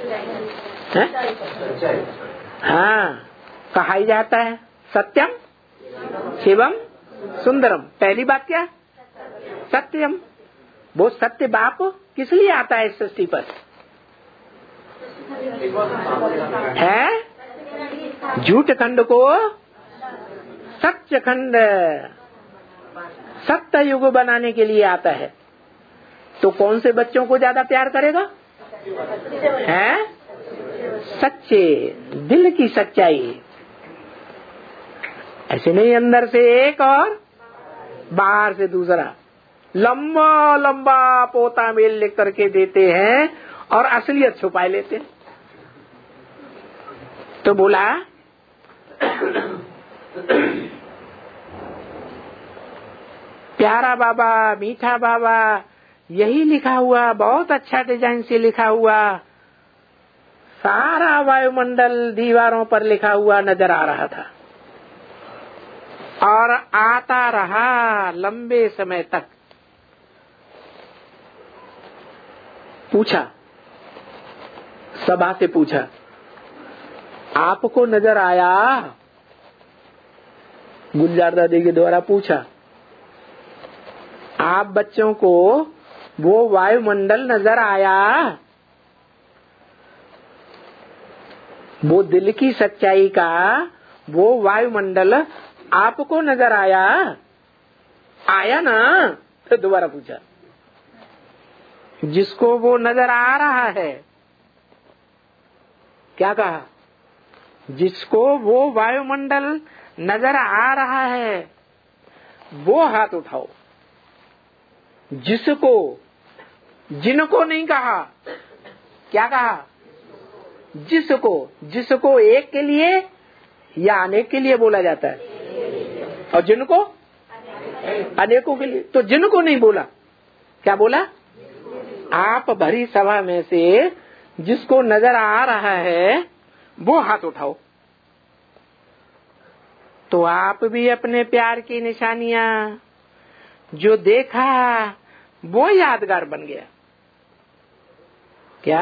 है? हाँ, कहा ही जाता है सत्यम शिवम सुंदरम। पहली बात क्या? सत्यम। वो सत्य बाप किस लिए आता है इस सृष्टि पर? है? झूठ खंड को सत्य खंड, सत्य युग बनाने के लिए आता है। तो कौन से बच्चों को ज्यादा प्यार करेगा? है? सच्चे दिल की सच्चाई। ऐसे नहीं अंदर से एक और बाहर से दूसरा। लंबा लंबा पोता मेल लिख करके देते हैं और असलियत छुपाए लेते हैं। तो बोला प्यारा बाबा, मीठा बाबा, यही लिखा हुआ, बहुत अच्छा डिजाइन से लिखा हुआ, सारा वायुमंडल दीवारों पर लिखा हुआ नजर आ रहा था और आता रहा लंबे समय तक। पूछा, सभा से पूछा, आपको नजर आया? गुलजार दादी के द्वारा पूछा, आप बच्चों को वो वायुमंडल नजर आया? वो दिल की सच्चाई का वो वायुमंडल आपको नजर आया? आया ना? तो दोबारा पूछा। जिसको वो नजर आ रहा है, क्या कहा? जिसको वो वायुमंडल नजर आ रहा है वो हाथ उठाओ। जिसको, जिनको नहीं कहा, क्या कहा? जिसको। जिसको एक के लिए या अनेक के लिए बोला जाता है, और जिनको अनेकों के लिए। तो जिनको नहीं बोला, क्या बोला? आप भरी सभा में से जिसको नजर आ रहा है वो हाथ उठाओ। तो आप भी अपने प्यार की निशानियां जो देखा वो यादगार बन गया। क्या?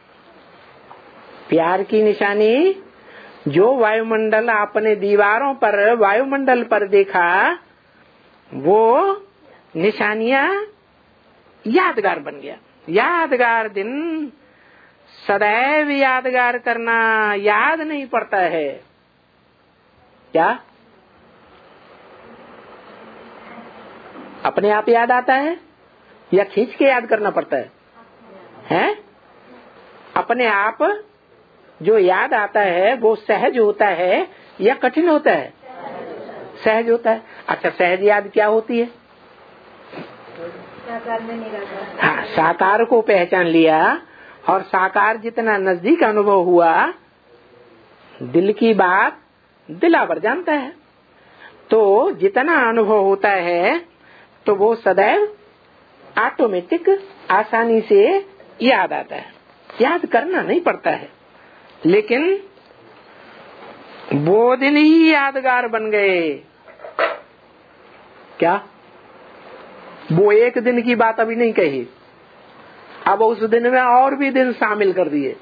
प्यार की निशानी जो वायुमंडल आपने दीवारों पर, वायुमंडल पर देखा, वो निशानियां यादगार बन गया। यादगार दिन सदैव यादगार करना याद नहीं पड़ता है। क्या? अपने आप याद आता है या खींच के याद करना पड़ता है? हैं? अपने आप जो याद आता है वो सहज होता है या कठिन होता है? सहज होता है। अच्छा, सहज याद क्या होती है? हाँ, साकार को पहचान लिया और साकार जितना नजदीक अनुभव हुआ, दिल की बात दिलावर जानता है। तो जितना अनुभव होता है तो वो सदैव ऑटोमेटिक आसानी से याद आता है, याद करना नहीं पड़ता है। लेकिन वो दिन ही यादगार बन गए। क्या? वो एक दिन की बात अभी नहीं कही, अब उस दिन में और भी दिन शामिल कर दिए।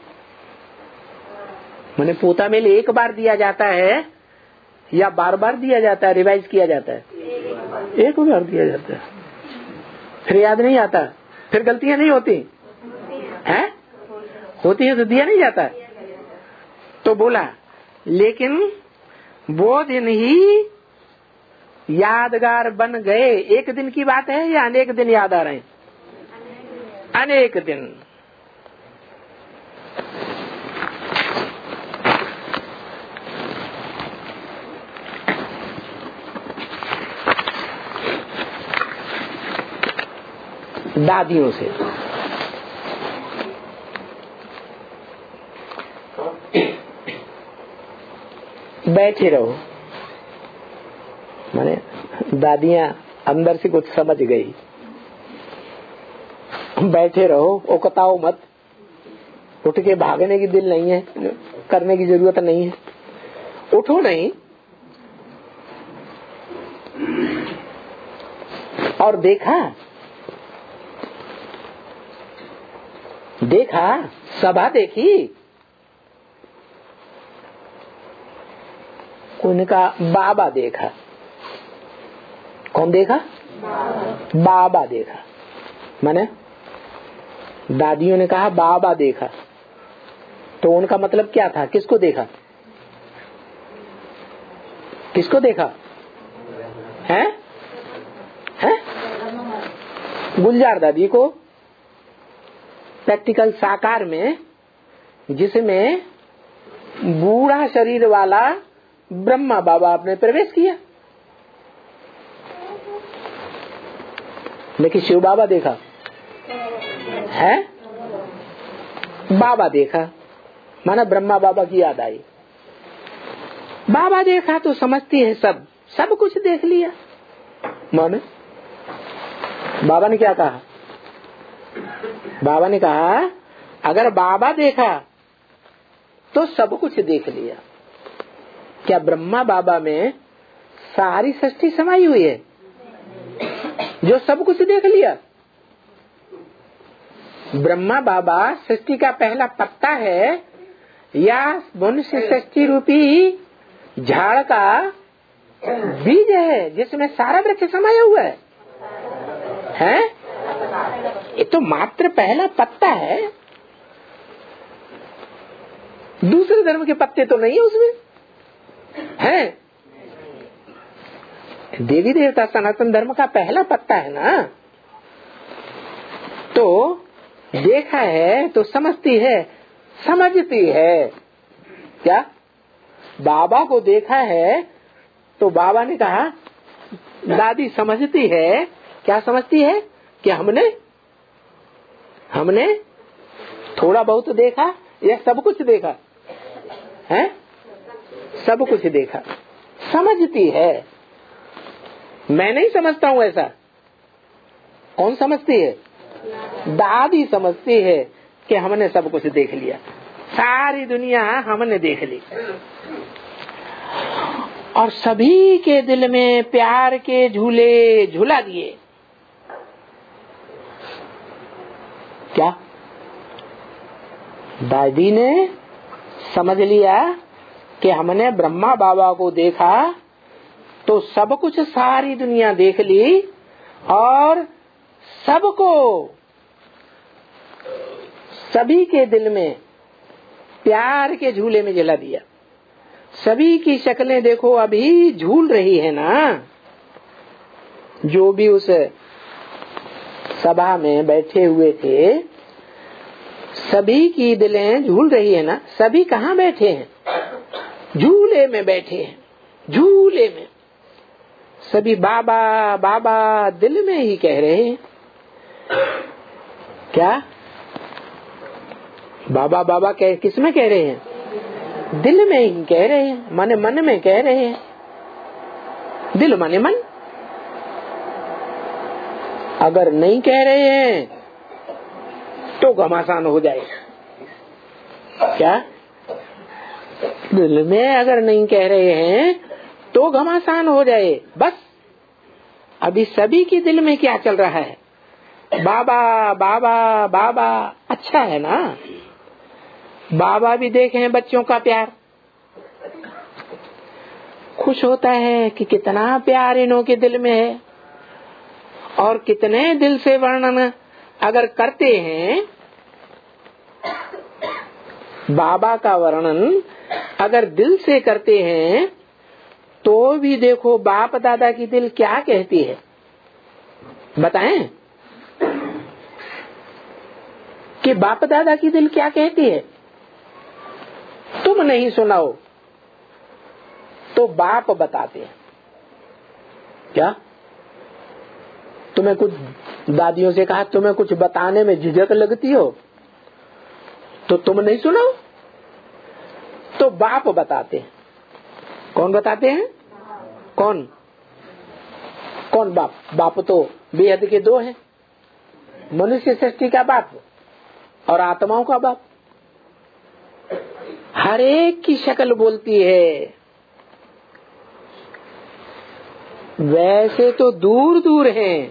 मैंने पोता मेल एक बार दिया जाता है या बार बार दिया जाता है, रिवाइज किया जाता है? एक बार दिया जाता है, फिर याद नहीं आता, फिर गलतियां नहीं होती हैं? होती है तो दिया नहीं जाता। तो बोला लेकिन वो दिन ही यादगार बन गए। एक दिन की बात है या अनेक दिन याद आ रहे हैं? अनेक दिन। दादियों से बैठे रहो, माने दादियां अंदर से कुछ समझ गई। बैठे रहो, उकताओ मत, उठ के भागने की दिल नहीं है, करने की जरूरत नहीं है, उठो नहीं। और देखा देखा सभा देखी, उनका बाबा देखा। कौन देखा? बाबा, बाबा देखा। माने दादियों ने कहा बाबा देखा, तो उनका मतलब क्या था? किसको देखा? किसको देखा है? हैं? गुलजार दादी को प्रैक्टिकल साकार में, जिसमें बूढ़ा शरीर वाला ब्रह्मा बाबा आपने प्रवेश किया। लेकिन शिव बाबा देखा है? बाबा देखा, माना ब्रह्मा बाबा की याद आई। बाबा देखा तो समझती है सब सब कुछ देख लिया। माने बाबा ने क्या कहा? बाबा ने कहा अगर बाबा देखा तो सब कुछ देख लिया। क्या ब्रह्मा बाबा में सारी सृष्टि समाई हुई है जो सब कुछ देख लिया? ब्रह्मा बाबा सृष्टि का पहला पत्ता है या मनुष्य सृष्टि रूपी झाड़ का बीज है जिसमें सारा वृक्ष समाया हुआ है? हैं? ये तो मात्र पहला पत्ता है, दूसरे धर्म के पत्ते तो नहीं है उसमें, हैं? देवी देवता सनातन धर्म का पहला पत्ता है ना। तो देखा है तो समझती है, समझती है। क्या? बाबा को देखा है तो बाबा ने कहा दादी समझती है। क्या समझती है? कि हमने हमने थोड़ा बहुत देखा या सब कुछ देखा है? सब कुछ देखा, समझती है। मैं नहीं समझता हूँ ऐसा। कौन समझती है? दादी समझती है कि हमने सब कुछ देख लिया, सारी दुनिया हमने देख ली। और सभी के दिल में प्यार के झूले झूला दिए। क्या? दादी ने समझ लिया कि हमने ब्रह्मा बाबा को देखा तो सब कुछ सारी दुनिया देख ली और सबको, सभी के दिल में प्यार के झूले में झूला दिया। सभी की शक्लें देखो अभी झूल रही है ना। जो भी उस सभा में बैठे हुए थे सभी की दिलें झूल रही है ना। सभी कहाँ बैठे हैं? झूले में बैठे हैं, झूले में। सभी बाबा बाबा दिल में ही कह रहे हैं। क्या? बाबा बाबा कह किस में कह रहे हैं? दिल में ही कह रहे हैं, माने मन में कह रहे हैं। दिल माने मन। अगर नहीं कह रहे हैं तो घमासान हो जाए। क्या? दिल में अगर नहीं कह रहे हैं तो घमासान हो जाए। बस अभी सभी के दिल में क्या चल रहा है? बाबा बाबा बाबा। अच्छा है ना, बाबा भी देखे हैं बच्चों का प्यार, खुश होता है कि कितना प्यार इन्हों के दिल में है। और कितने दिल से वर्णन अगर करते हैं, बाबा का वर्णन अगर दिल से करते हैं, तो भी देखो बाप दादा की दिल क्या कहती है, बताएं कि बाप दादा की दिल क्या कहती है। तुम नहीं सुनाओ तो बाप बताते हैं। क्या? तुम्हें कुछ दादियों से कहा तुम्हें कुछ बताने में झिझक लगती हो तो तुम नहीं सुनाओ तो बाप बताते हैं। कौन बताते हैं? कौन कौन बाप? बाप तो बेहद के दो हैं, मनुष्य सृष्टि का बाप और आत्माओं का बाप। हर एक की शक्ल बोलती है। वैसे तो दूर दूर हैं,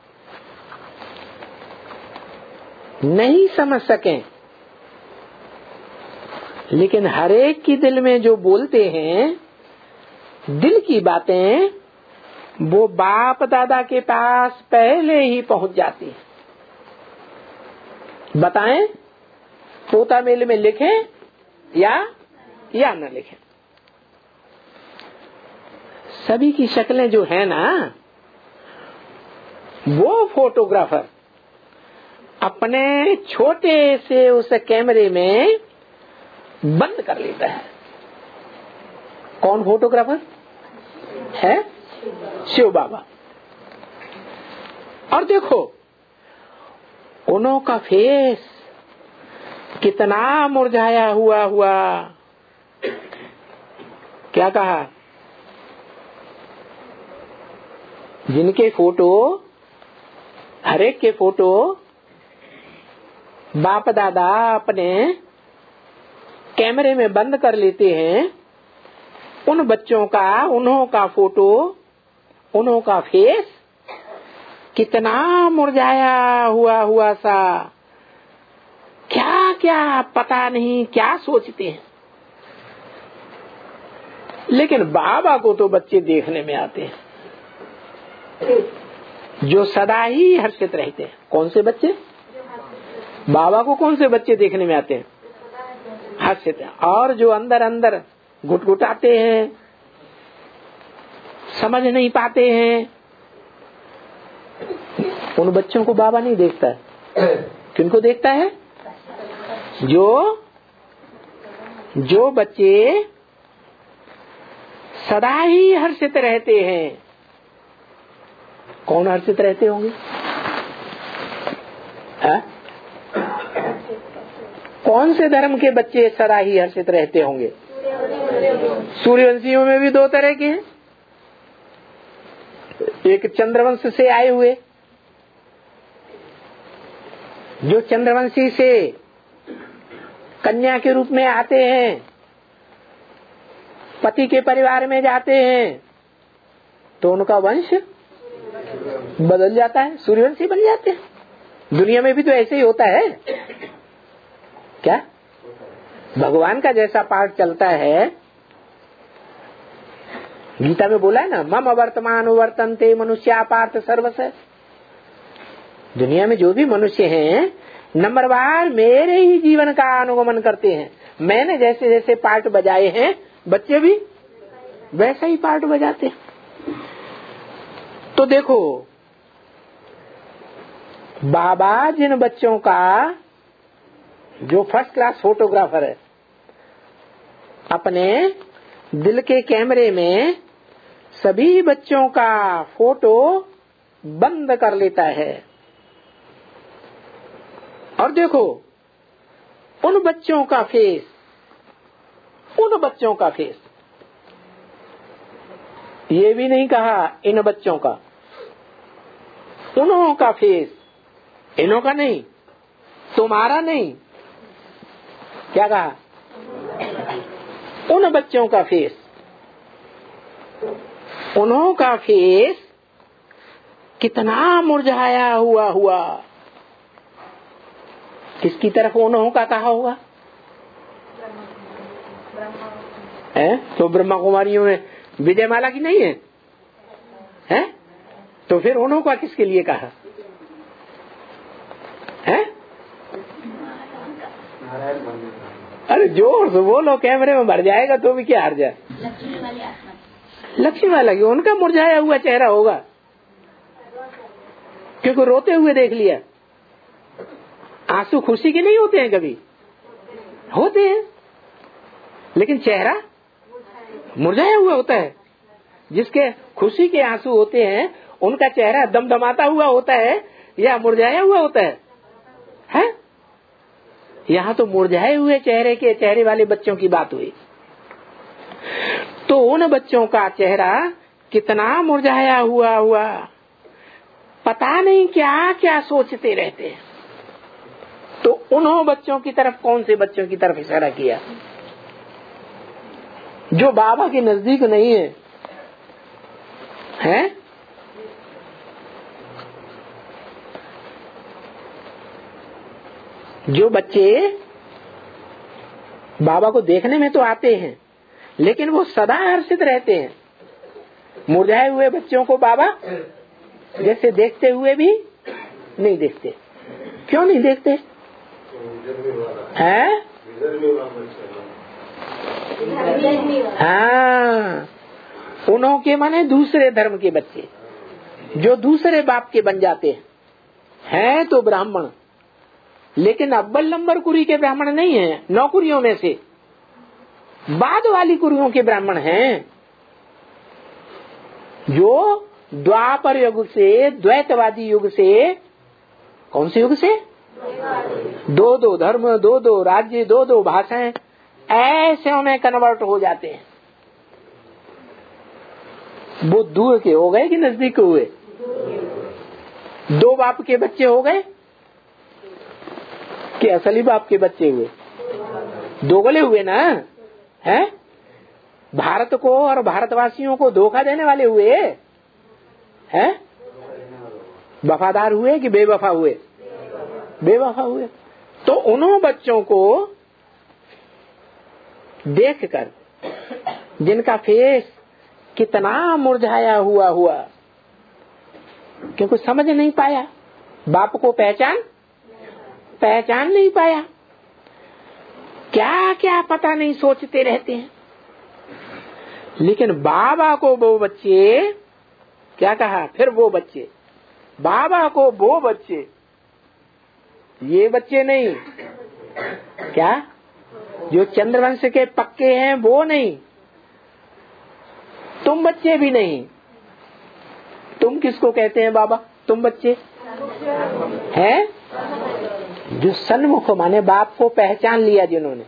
नहीं समझ सकें, लेकिन हर एक की दिल में जो बोलते हैं दिल की बातें, वो बाप दादा के पास पहले ही पहुंच जाती है। बताएं, तोता मेल में लिखें या या न लिखें, सभी की शक्लें जो है ना, वो फोटोग्राफर अपने छोटे से उस कैमरे में बंद कर लेता है। कौन फोटोग्राफर है? शिव बाबा। और देखो उन्हों का फेस कितना मुरझाया हुआ हुआ। क्या कहा? जिनके फोटो, हर एक के फोटो बाप दादा अपने कैमरे में बंद कर लेते हैं, उन बच्चों का, उन्हों का फोटो, उन्हों का फेस कितना मुरझाया हुआ हुआ सा। क्या क्या पता नहीं क्या सोचते हैं। लेकिन बाबा को तो बच्चे देखने में आते हैं जो सदा ही हर्षित रहते हैं। कौन से बच्चे? बाबा को कौन से बच्चे देखने में आते हैं? हर्षित हैं। और जो अंदर अंदर घुटघुटाते हैं, समझ नहीं पाते हैं, उन बच्चों को बाबा नहीं देखता है। किनको देखता है? जो जो बच्चे सदा ही हर्षित रहते हैं। कौन हर्षित रहते होंगे? है? कौन से धर्म के बच्चे सदा ही हर्षित रहते होंगे? सूर्यवंशियों में भी दो तरह के हैं। एक चंद्रवंश से आए हुए, जो चंद्रवंशी से कन्या के रूप में आते हैं, पति के परिवार में जाते हैं, तो उनका वंश बदल जाता है, सूर्यवंशी बन जाते हैं। दुनिया में भी तो ऐसे ही होता है। क्या? भगवान का जैसा पाठ चलता है, गीता में बोला है ना, मम वर्तमान वर्तन्ते मनुष्या पार्थ सर्वस्य। दुनिया में जो भी मनुष्य हैं, नंबरवार मेरे ही जीवन का अनुगमन करते हैं। मैंने जैसे जैसे पार्ट बजाए हैं, बच्चे भी वैसा ही पार्ट बजाते हैं। तो देखो, बाबा जिन बच्चों का, जो फर्स्ट क्लास फोटोग्राफर है, अपने दिल के कैमरे में सभी बच्चों का फोटो बंद कर लेता है। और देखो उन बच्चों का फेस, उन बच्चों का फेस ये भी नहीं कहा इन बच्चों का, उन्हों का फेस, इन्हों का नहीं, तुम्हारा नहीं, क्या कहा? उन बच्चों का फेस। उन्हों का फेस कितना मुरझाया हुआ हुआ। किसकी तरफ उन्हों का कहा होगा? है? तो ब्रह्मा कुमारियों में विजय माला की नहीं है, है? तो फिर उन्हों का किसके लिए कहा है? अरे जोर से बोलो, कैमरे में भर जाएगा तो भी क्या हार जाए। लक्ष्मी वाला की उनका मुरझाया हुआ चेहरा होगा, क्योंकि रोते हुए देख लिया। आंसू खुशी के नहीं होते हैं, कभी होते हैं, लेकिन चेहरा मुरझाया हुआ होता है। जिसके खुशी के आंसू होते हैं उनका चेहरा दमदमाता हुआ होता है या मुरझाया हुआ होता है, है? यहाँ तो मुरझाए हुए चेहरे के चेहरे वाले बच्चों की बात हुई। तो उन बच्चों का चेहरा कितना मुरझाया हुआ हुआ, पता नहीं क्या क्या सोचते रहते हैं। तो उन्होंने बच्चों की तरफ, कौन से बच्चों की तरफ इशारा किया? जो बाबा के नजदीक नहीं है, हैं? जो बच्चे बाबा को देखने में तो आते हैं, लेकिन वो सदा हर्षित रहते हैं। मुरझाए हुए बच्चों को बाबा जैसे देखते हुए भी नहीं देखते। क्यों नहीं देखते? हैं? हाँ, उन्होंने माने दूसरे धर्म के बच्चे जो दूसरे बाप के बन जाते हैं, हैं तो ब्राह्मण, लेकिन अव्वल नंबर कुरी के ब्राह्मण नहीं है। नौ कुरियों में से बाद वाली कुरियों के ब्राह्मण हैं, जो द्वापर युग से, द्वैतवादी युग से, कौन से युग से? दो दो धर्म, दो दो राज्य, दो दो भाषाएं, ऐसे में कन्वर्ट हो जाते हैं। वो दूर के हो गए कि नजदीक हुए? दो बाप के बच्चे हो गए कि असली बाप के बच्चे हुए? दोगले हुए ना, हैं? भारत को और भारतवासियों को धोखा देने वाले हुए, हैं? वफादार हुए कि बेवफा हुए? बेवफा हुए। तो उन्होंने बच्चों को देखकर, जिनका फेस कितना मुरझाया हुआ हुआ, क्योंकि समझ नहीं पाया, बाप को पहचान पहचान नहीं पाया, क्या क्या पता नहीं सोचते रहते हैं। लेकिन बाबा को वो बच्चे, क्या कहा फिर? वो बच्चे, बाबा को वो बच्चे, ये बच्चे नहीं, क्या जो चंद्रवंश के पक्के हैं वो नहीं, तुम बच्चे भी नहीं। तुम किसको कहते हैं बाबा? तुम बच्चे हैं जो सन्मुख माने बाप को पहचान लिया, जिन्होंने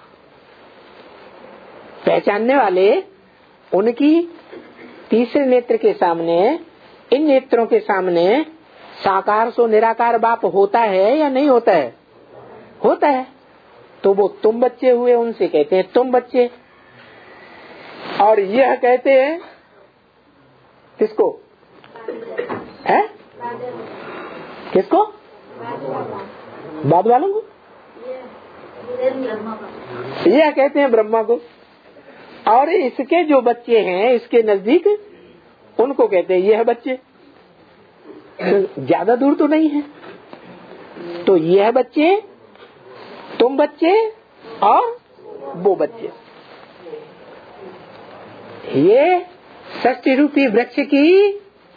पहचानने वाले, उनकी तीसरे नेत्र के सामने, इन नेत्रों के सामने साकार सो निराकार बाप होता है या नहीं होता है? होता है। तो वो तुम बच्चे हुए, उनसे कहते हैं तुम बच्चे। और यह कहते हैं किसको? है? किसको? बाद वालों को। यह कहते हैं ब्रह्मा को। और इसके जो बच्चे हैं, इसके नजदीक, उनको कहते हैं यह बच्चे। तो ज्यादा दूर तो नहीं है। तो यह बच्चे, तुम बच्चे और वो बच्चे, ये षष्टि रूपी वृक्ष की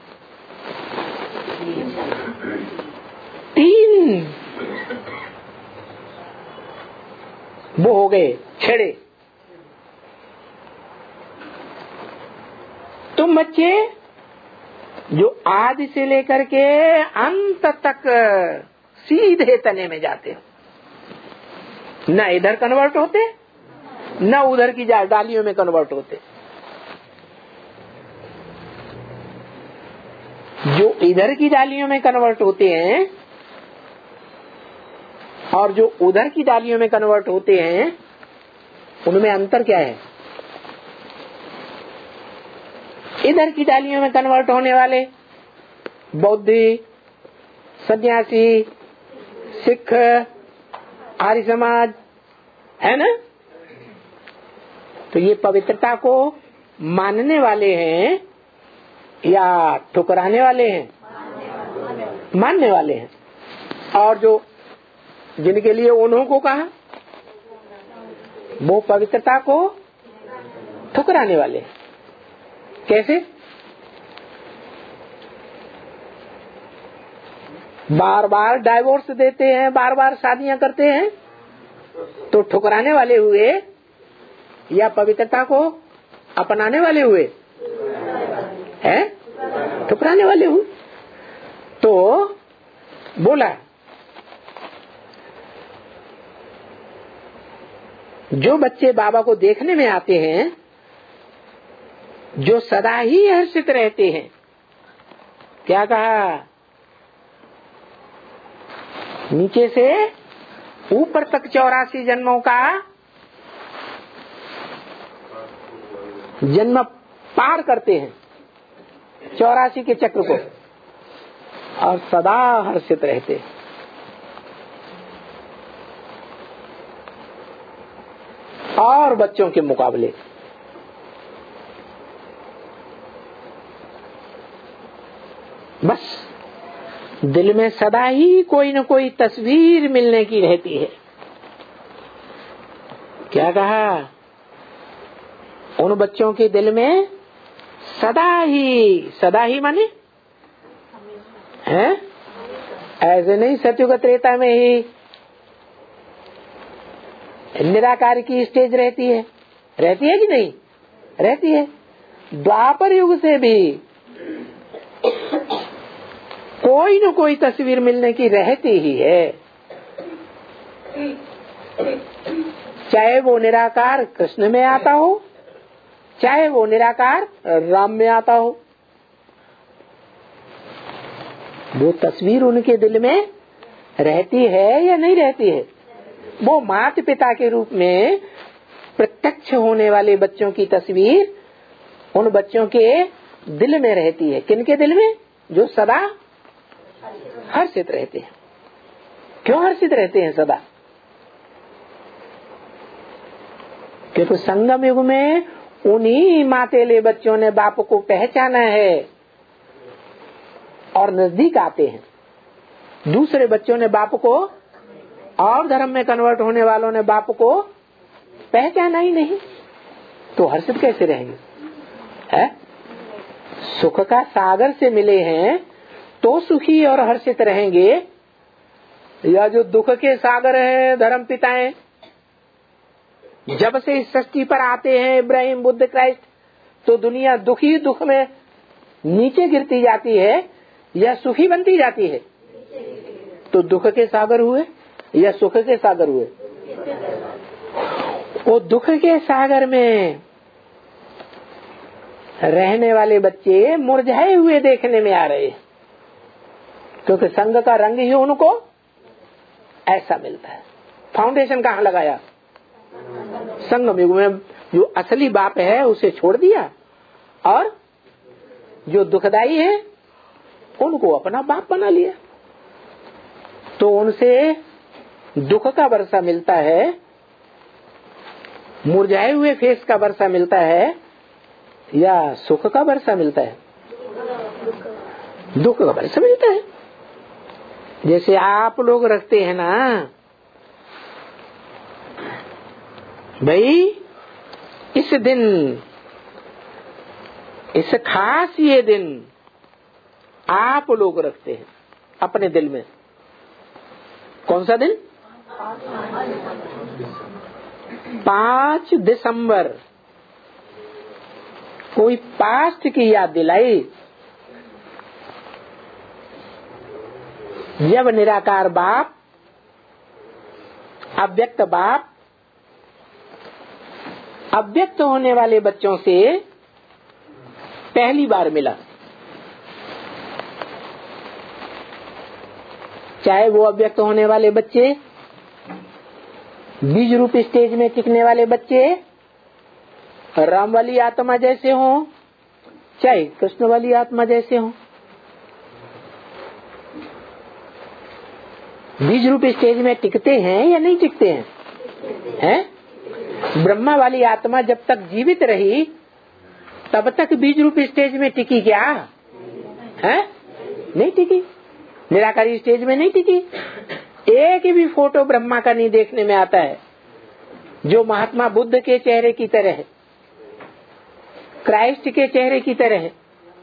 तीन वो हो गए छड़े। तुम बच्चे जो आदि से लेकर के अंत तक सीधे तने में जाते हो, न इधर कन्वर्ट होते न उधर की डालियों में कन्वर्ट होते। जो इधर की डालियों में कन्वर्ट होते हैं और जो उधर की डालियों में कन्वर्ट होते हैं, उनमें अंतर क्या है? इधर की डालियों में कन्वर्ट होने वाले बौद्धि, सन्यासी, सिख, आर्य समाज है ना, तो ये पवित्रता को मानने वाले हैं या ठुकराने वाले हैं? मानने वाले हैं। और जो जिनके लिए उन्हों को कहा, वो पवित्रता को ठुकराने वाले हैं। कैसे? बार बार डाइवोर्स देते हैं, बार बार शादियां करते हैं, तो ठुकराने वाले हुए या पवित्रता को अपनाने वाले हुए? हैं? ठुकराने वाले हुए। तो बोला जो बच्चे बाबा को देखने में आते हैं, जो सदा ही हर्षित रहते हैं, क्या कहा? नीचे से ऊपर तक चौरासी जन्मों का जन्म पार करते हैं, चौरासी के चक्र को, और सदा हर्षित रहते हैं। और बच्चों के मुकाबले बस दिल में सदा ही कोई न कोई तस्वीर मिलने की रहती है। क्या कहा? उन बच्चों के दिल में सदा ही, सदा ही माने हैं? ऐसे नहीं सत्युग त्रेता में ही निराकार की स्टेज रहती है, रहती है कि नहीं? रहती है। द्वापर युग से भी कोई न कोई तस्वीर मिलने की रहती ही है, चाहे वो निराकार कृष्ण में आता हो, चाहे वो निराकार राम में आता हो। वो तस्वीर उनके दिल में रहती है या नहीं रहती है? वो माता पिता के रूप में प्रत्यक्ष होने वाले बच्चों की तस्वीर उन बच्चों के दिल में रहती है। किनके दिल में? जो सदा हर्षित रहते हैं। क्यों हर्षित रहते हैं सदा? क्योंकि संगम युग में उन्हीं मातेले बच्चों ने बाप को पहचाना है और नजदीक आते हैं। दूसरे बच्चों ने बाप को, और धर्म में कन्वर्ट होने वालों ने बाप को पहचाना ही नहीं, तो हर्षित कैसे रहेंगे? है? सुख का सागर से मिले हैं तो सुखी और हर्षित रहेंगे, या जो दुख के सागर हैं धर्म पिताएं, जब से इस सृष्टि पर आते हैं इब्राहिम, बुद्ध, क्राइस्ट, तो दुनिया दुखी दुख में नीचे गिरती जाती है या सुखी बनती जाती है? तो दुख के सागर हुए या सुख के सागर हुए? वो दुख के सागर में रहने वाले बच्चे मुरझाए हुए देखने में आ रहे हैं, क्योंकि संग का रंग ही उनको ऐसा मिलता है। फाउंडेशन कहाँ लगाया? संगम युग में जो असली बाप है उसे छोड़ दिया, और जो दुखदाई है उनको अपना बाप बना लिया। तो उनसे दुख का वर्षा मिलता है, मुरझाए हुए फेस का वर्षा मिलता है, या सुख का वर्षा मिलता है? दुख का वर्षा मिलता है। जैसे आप लोग रखते हैं ना भाई, इस दिन, इस खास ये दिन आप लोग रखते हैं अपने दिल में। कौन सा दिन? पांच दिसंबर। कोई पास्ट की याद दिलाई, जब निराकार बाप, अव्यक्त बाप, अव्यक्त होने वाले बच्चों से पहली बार मिला। चाहे वो अव्यक्त होने वाले बच्चे, बीज रूप स्टेज में टिकने वाले बच्चे राम वाली आत्मा जैसे हों, चाहे कृष्ण वाली आत्मा जैसे हों, बीज रूप स्टेज में टिकते हैं या नहीं टिकते हैं? हैं? ब्रह्मा वाली आत्मा जब तक जीवित रही तब तक बीज रूप स्टेज में टिकी क्या? हैं? नहीं टिकी। निराकारी स्टेज में नहीं टिकी। एक भी फोटो ब्रह्मा का नहीं देखने में आता है जो महात्मा बुद्ध के चेहरे की तरह है, क्राइस्ट के चेहरे की तरह है,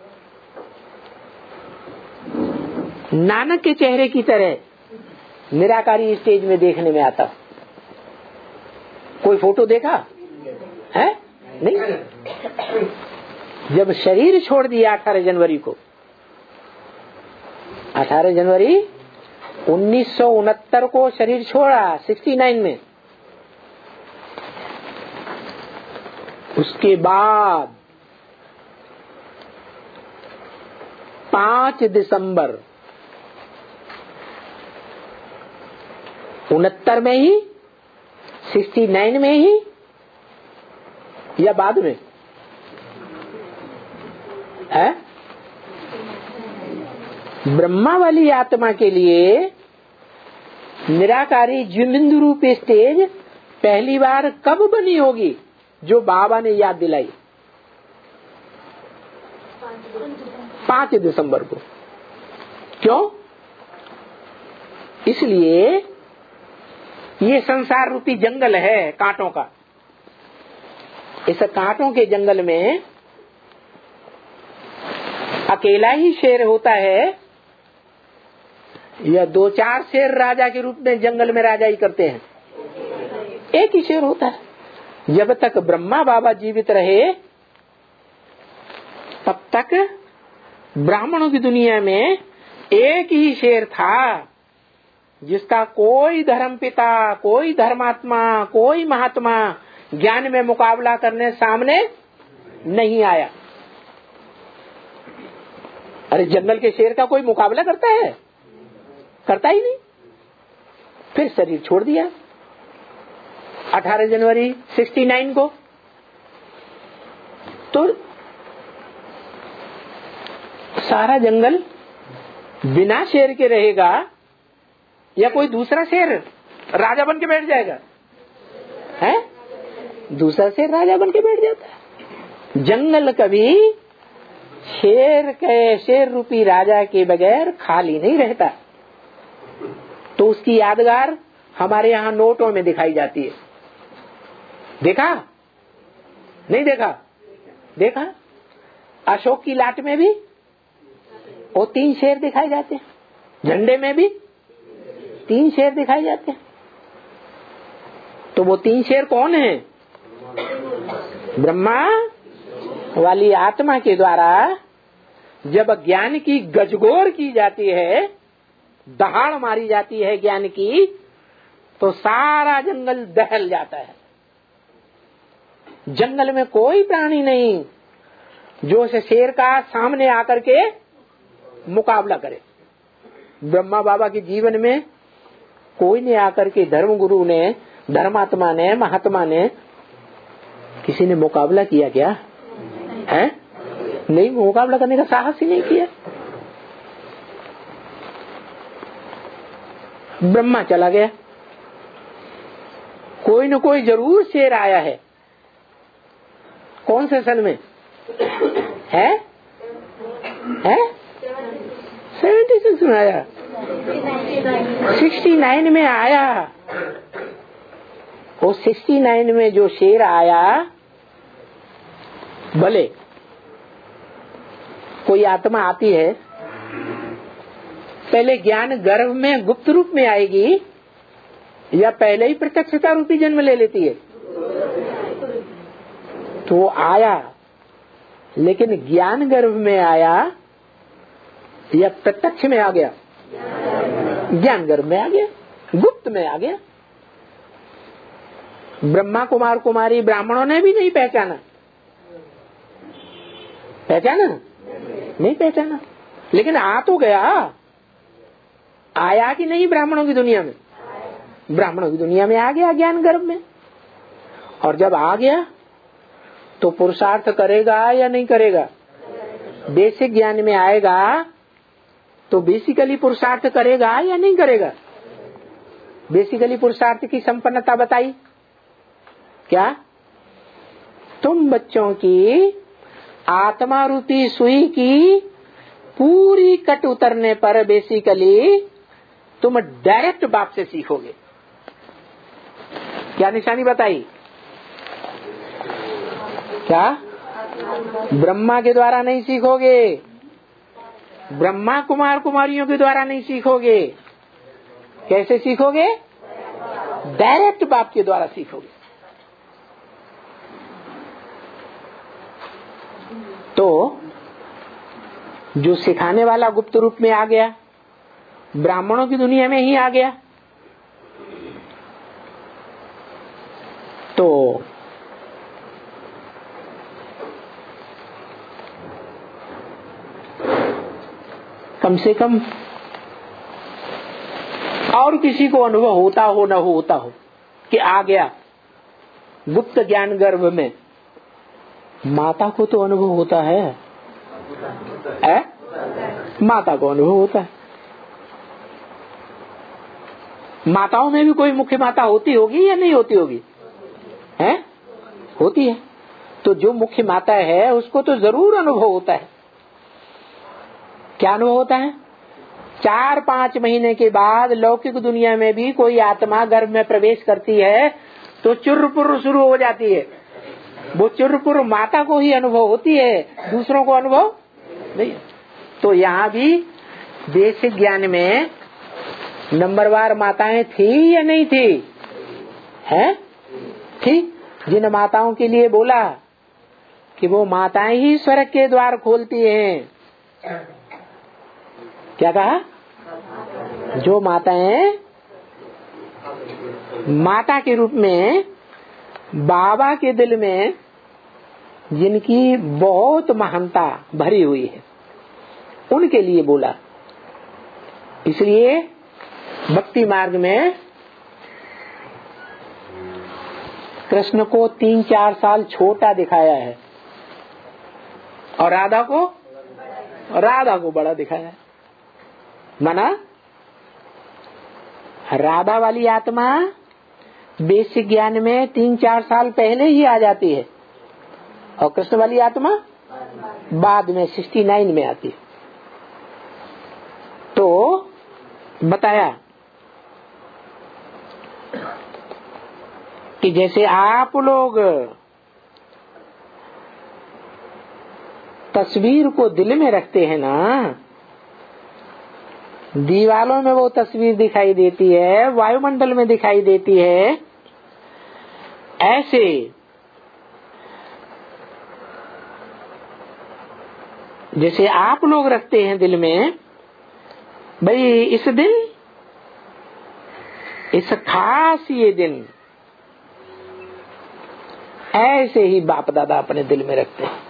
नानक के चेहरे की तरह निराकारी स्टेज में देखने में आता। कोई फोटो देखा है? नहीं। जब शरीर छोड़ दिया अठारह जनवरी को, अठारह जनवरी उन्नीस सौ उनहत्तर को शरीर छोड़ा, उनहत्तर में, उसके बाद पांच दिसंबर उनहत्तर में ही, उनहत्तर में ही या बाद में है? ब्रह्मा वाली आत्मा के लिए निराकारी ज्योतिर्बिंदु रूप स्टेज पहली बार कब बनी होगी जो बाबा ने याद दिलाई? पांच दिसंबर को। क्यों? इसलिए ये संसार रूपी जंगल है कांटों का। इस कांटों के जंगल में अकेला ही शेर होता है या दो चार शेर राजा के रूप में जंगल में राजाई करते हैं? एक ही शेर होता है। जब तक ब्रह्मा बाबा जीवित रहे तब तक ब्राह्मणों की दुनिया में एक ही शेर था जिसका कोई धर्म पिता, कोई धर्मात्मा, कोई महात्मा ज्ञान में मुकाबला करने सामने नहीं आया। अरे जंगल के शेर का कोई मुकाबला करता है? करता ही नहीं। फिर शरीर छोड़ दिया अठारह जनवरी उनहत्तर को। तो सारा जंगल बिना शेर के रहेगा या कोई दूसरा शेर राजा बन के बैठ जाएगा? है? दूसरा शेर राजा बन के बैठ जाता है। जंगल कभी शेर के, शेर रूपी राजा के बगैर खाली नहीं रहता। तो उसकी यादगार हमारे यहाँ नोटों में दिखाई जाती है। देखा? नहीं देखा? देखा? अशोक की लाट में भी वो तीन शेर दिखाए जाते हैं, झंडे में भी तीन शेर दिखाए जाते हैं। तो वो तीन शेर कौन है? ब्रह्मा वाली आत्मा के द्वारा जब ज्ञान की गजगोर की जाती है, दहाड़ मारी जाती है ज्ञान की, तो सारा जंगल दहल जाता है। जंगल में कोई प्राणी नहीं जो उस शेर का सामने आकर के मुकाबला करे। ब्रह्मा बाबा के जीवन में कोई ने आकर के, धर्म गुरु ने, धर्मात्मा ने, महात्मा ने, किसी ने मुकाबला किया क्या? है? नहीं, मुकाबला करने का साहस ही नहीं किया। ब्रह्मा चला गया, कोई न कोई जरूर शेर आया है। कौन से सन में है? है? सेवेंटी सिक्स में आया, सिक्सटी नाइन में आया। वो सिक्सटी नाइन में जो शेर आया, भले कोई आत्मा आती है, पहले ज्ञान गर्भ में गुप्त रूप में आएगी या पहले ही प्रत्यक्षता रूपी जन्म ले लेती है? तो वो आया, लेकिन ज्ञान गर्भ में आया या प्रत्यक्ष में आ गया? ज्ञान गर्भ में आ गया, गुप्त में आ गया। ब्रह्मा कुमार कुमारी ब्राह्मणों ने भी नहीं पहचाना। पहचाना? नहीं पहचाना, लेकिन आ तो गया। आया कि नहीं ब्राह्मणों की दुनिया में? ब्राह्मणों की दुनिया में आ गया ज्ञान गर्भ में। और जब आ गया तो पुरुषार्थ करेगा या नहीं करेगा? बेसिक ज्ञान में आएगा तो बेसिकली पुरुषार्थ करेगा या नहीं करेगा? बेसिकली पुरुषार्थ की संपन्नता बताई क्या? तुम बच्चों की आत्मा रूपी सुई की पूरी कट उतरने पर बेसिकली तुम डायरेक्ट बाप से सीखोगे। क्या निशानी बताई? क्या? ब्रह्मा के द्वारा नहीं सीखोगे, ब्रह्मा कुमार कुमारियों के द्वारा नहीं सीखोगे। कैसे सीखोगे? डायरेक्ट बाप के द्वारा सीखोगे। तो जो सिखाने वाला गुप्त रूप में आ गया, ब्राह्मणों की दुनिया में ही आ गया, तो कम से कम और किसी को अनुभव होता हो न होता हो कि आ गया गुप्त ज्ञान गर्भ में, माता को तो अनुभव होता है, है? माता को अनुभव होता है। माताओं में भी कोई मुख्य माता होती होगी या नहीं होती होगी? है? होती है। तो जो मुख्य माता है उसको तो जरूर अनुभव होता है। क्या अनुभव होता है? चार पांच महीने के बाद लौकिक दुनिया में भी कोई आत्मा गर्भ में प्रवेश करती है तो चुर्रपुर शुरू हो जाती है। वो चुर्रपुर माता को ही अनुभव होती है, दूसरों को अनुभव नहीं। तो यहाँ भी बेसिक ज्ञान में नंबरवार माताएं थी या नहीं थी? है? थी। जिन माताओं के लिए बोला कि वो माताएं ही स्वर्ग के द्वार खोलती हैं। क्या कहा? जो माताएं माता के रूप में बाबा के दिल में जिनकी बहुत महानता भरी हुई है, उनके लिए बोला। इसलिए भक्ति मार्ग में कृष्ण को तीन चार साल छोटा दिखाया है और राधा को राधा को बड़ा दिखाया है। माना राधा वाली आत्मा बेसिक ज्ञान में तीन चार साल पहले ही आ जाती है और कृष्ण वाली आत्मा बाद में सिक्सटी नाइन में आती है। तो बताया कि जैसे आप लोग तस्वीर को दिल में रखते हैं ना, दीवालों में वो तस्वीर दिखाई देती है, वायुमंडल में दिखाई देती है, ऐसे जैसे आप लोग रखते हैं दिल में, भाई इस दिन, इस खास ये दिन, ऐसे ही बाप दादा अपने दिल में रखते हैं।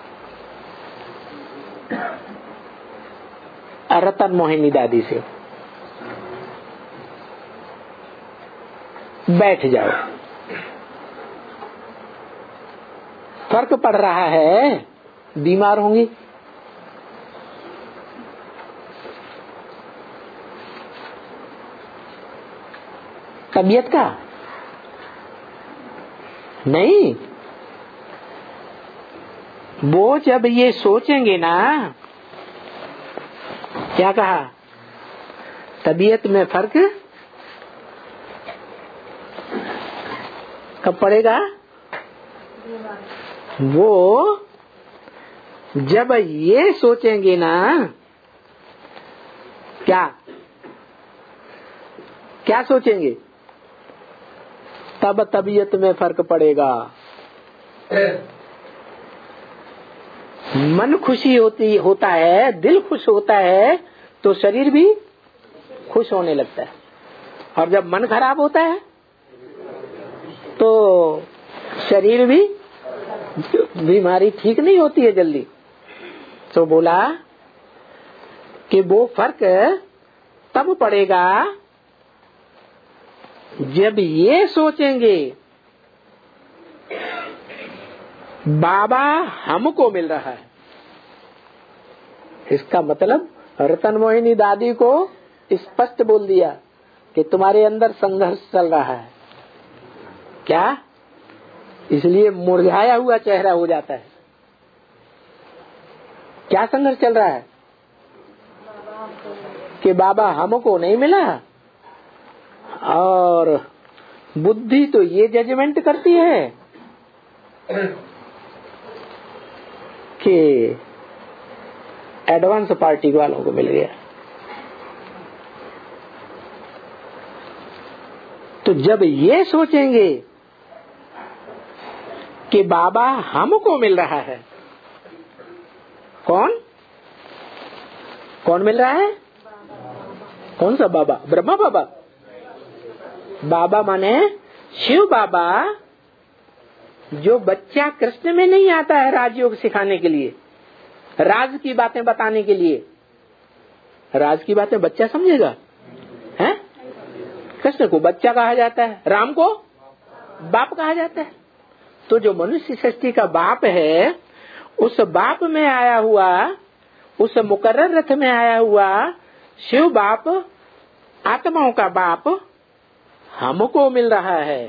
रतन मोहिनी दादी से बैठ जाओ, फर्क पड़ रहा है, बीमार होंगी, तबीयत का नहीं। वो जब ये सोचेंगे ना, क्या कहा, तबीयत में फर्क कब पड़ेगा? वो जब ये सोचेंगे ना, क्या क्या सोचेंगे, तब तबीयत में फर्क पड़ेगा। मन खुशी होती होता है, दिल खुश होता है तो शरीर भी खुश होने लगता है, और जब मन खराब होता है तो शरीर भी, बीमारी ठीक नहीं होती है जल्दी। तो बोला कि वो फर्क तब पड़ेगा जब ये सोचेंगे बाबा हमको मिल रहा है। इसका मतलब रतन मोहिनी दादी को स्पष्ट बोल दिया कि तुम्हारे अंदर संघर्ष चल रहा है। क्या? इसलिए मुरझाया हुआ चेहरा हो जाता है। क्या संघर्ष चल रहा है? कि बाबा हमको नहीं मिला, और बुद्धि तो ये जजमेंट करती है कि एडवांस पार्टी वालों को मिल गया। तो जब ये सोचेंगे कि बाबा हमको मिल रहा है, कौन कौन मिल रहा है? कौन सा बाबा? ब्रह्मा बाबा। बाबा माने शिव बाबा, जो बच्चा कृष्ण में नहीं आता है राजयोग सिखाने के लिए, राज की बातें बताने के लिए। राज की बातें बच्चा समझेगा? हैं? कृष्ण को बच्चा कहा जाता है, राम को बाप कहा जाता है। तो जो मनुष्य सृष्टि का बाप है, उस बाप में आया हुआ, उस मुकर्रर रथ में आया हुआ शिव बाप, आत्माओं का बाप हमको मिल रहा है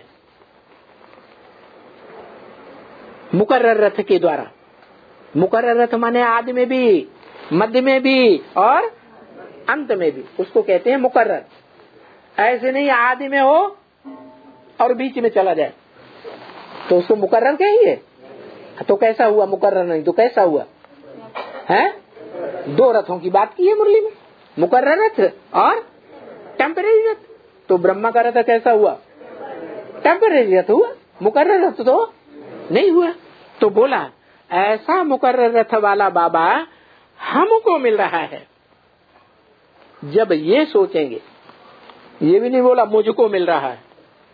मुकर्रर रथ के द्वारा। मुकर्रर रथ माने आदि में भी, मध्य में भी और अंत में भी, उसको कहते हैं मुकर्रर। ऐसे नहीं आदि में हो और बीच में चला जाए तो उसको मुकर्रर कहेंगे। तो कैसा हुआ मुकर्रर? नहीं तो कैसा हुआ है? दो रथों की बात की है मुरली में, मुकर्रर रथ और टेम्परेरी रथ। तो ब्रह्मा का रथ कैसा हुआ? टेम्परेरी रथ हुआ, मुकर्रर रथ तो नहीं हुआ। तो बोला ऐसा मुकर्रर रथ वाला बाबा हमको मिल रहा है। जब ये सोचेंगे, ये भी नहीं बोला मुझको मिल रहा है,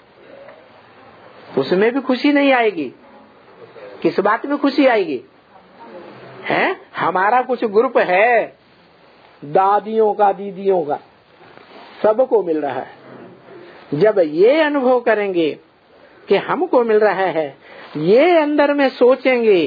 उसमें भी खुशी नहीं आएगी। किस बात में खुशी आएगी? है हमारा कुछ ग्रुप है, दादियों का, दीदियों का, सबको मिल रहा है। जब ये अनुभव करेंगे कि हमको मिल रहा है, ये अंदर में सोचेंगे,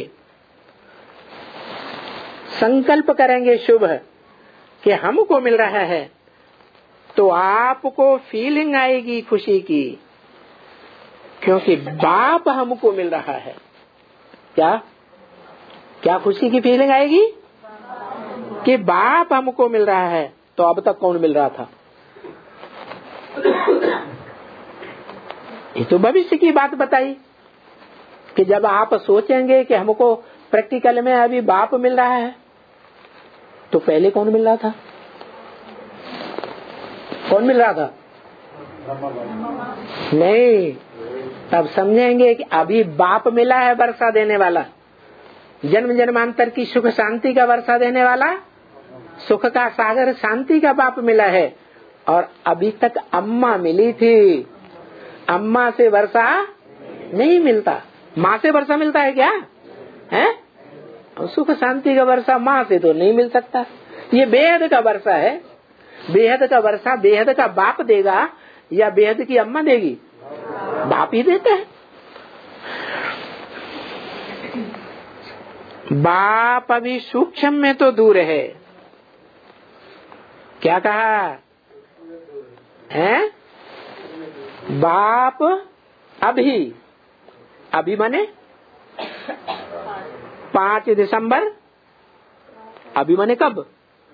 संकल्प करेंगे शुभ कि हमको मिल रहा है, तो आपको फीलिंग आएगी खुशी की, क्योंकि बाप हमको मिल रहा है। क्या क्या खुशी की फीलिंग आएगी? कि बाप हमको मिल रहा है। तो अब तक कौन मिल रहा था? ये तो भविष्य की बात बताई कि जब आप सोचेंगे कि हमको प्रैक्टिकल में अभी बाप मिल रहा है, तो पहले कौन मिल रहा था? कौन मिल रहा था? नहीं, तब समझेंगे कि अभी बाप मिला है वर्षा देने वाला, जन्म जन्मांतर की सुख शांति का वर्षा देने वाला, सुख का सागर शांति का बाप मिला है। और अभी तक अम्मा मिली थी, अम्मा से वर्षा नहीं मिलता। माँ से वर्षा मिलता है क्या? है? और सुख शांति का वर्षा माँ से तो नहीं मिल सकता। ये बेहद का वर्षा है। बेहद का वर्षा बेहद का बाप देगा या बेहद की अम्मा देगी? बाप ही देता है। बाप अभी सूक्ष्म में तो दूर है। क्या कहा है? बाप अभी, अभी माने पांच दिसंबर, अभी माने कब?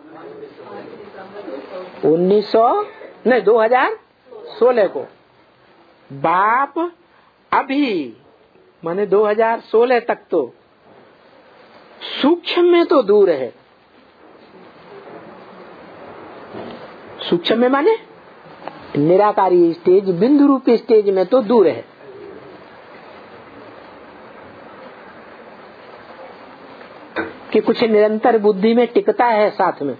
उन्नीस सौ नहीं दो हजार सोलह को। बाप अभी माने दो हजार सोलह तक तो सूक्ष्म में तो दूर है। सूक्ष्म में माने निराकारी स्टेज, बिंदु रूपी स्टेज में तो दूर है। कि कुछ निरंतर बुद्धि में टिकता है साथ में।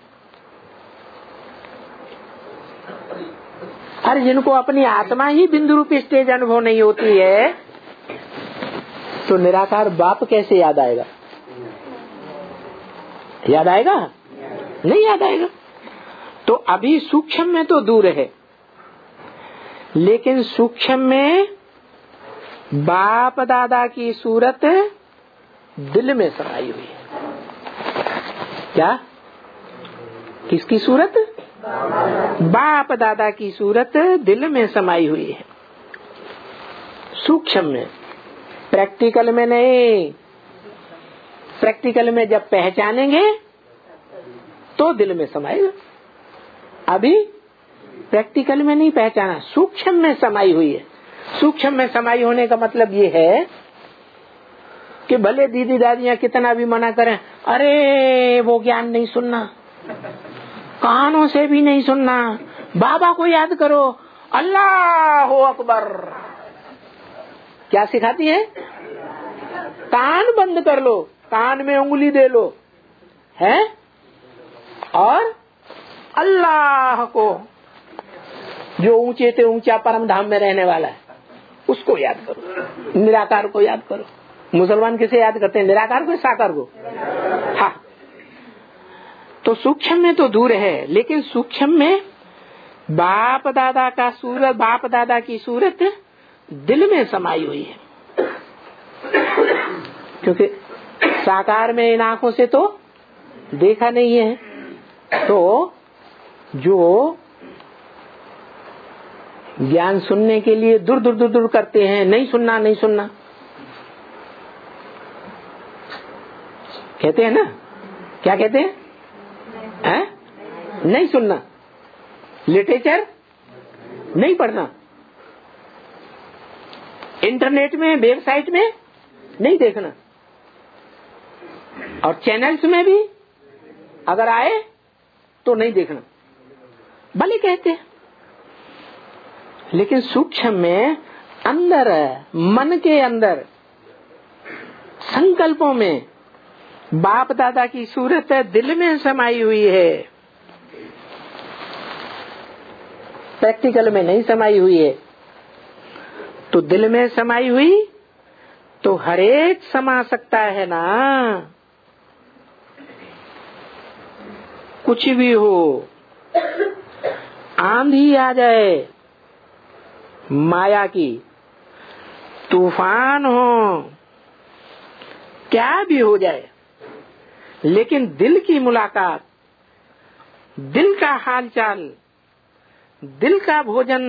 और जिनको अपनी आत्मा ही बिंदु रूपी स्टेज अनुभव नहीं होती है, तो निराकार बाप कैसे याद आएगा? याद आएगा? नहीं याद आएगा। तो अभी सूक्ष्म में तो दूर है, लेकिन सूक्ष्म में बाप दादा की सूरत दिल में समाई हुई है। क्या? किसकी सूरत? बाप दादा की सूरत दिल में समाई हुई है, सूक्ष्म में, प्रैक्टिकल में नहीं। प्रैक्टिकल में जब पहचानेंगे तो दिल में समाएगा, अभी प्रैक्टिकल में नहीं पहचाना, सूक्ष्म में समाई हुई है। सूक्ष्म में समाई होने का मतलब ये है कि भले दीदी दादियां कितना भी मना करें, अरे वो ज्ञान नहीं सुनना, कानों से भी नहीं सुनना, बाबा को याद करो, अल्लाह अकबर। क्या सिखाती है? कान बंद कर लो, कान में उंगली दे लो, है, और अल्लाह को, जो ऊंचे से ऊंचा परम धाम में रहने वाला है, उसको याद करो, निराकार को याद करो। मुसलमान किसे याद करते हैं? निराकार को, साकार को। हाँ, तो सूक्ष्म में तो दूर है, लेकिन सूक्ष्म में बाप दादा का सूरत, बाप दादा की सूरत दिल में समाई हुई है, क्योंकि साकार में इन आंखों से तो देखा नहीं है। तो जो ज्ञान सुनने के लिए दूर दूर दूर दूर करते हैं, नहीं सुनना नहीं सुनना कहते हैं ना, क्या कहते हैं? है? नहीं सुनना, लिटरेचर नहीं पढ़ना, इंटरनेट में, वेबसाइट में नहीं देखना, और चैनल्स में भी अगर आए तो नहीं देखना, भले कहते हैं। लेकिन सूक्ष्म में अंदर, मन के अंदर, संकल्पों में बाप दादा की सूरत दिल में समाई हुई है, प्रैक्टिकल में नहीं समाई हुई है। तो दिल में समाई हुई तो हरेक समा सकता है ना, कुछ भी हो, आंधी आ जाए माया की, तूफान हो, क्या भी हो जाए, लेकिन दिल की मुलाकात, दिल का हालचाल, दिल का भोजन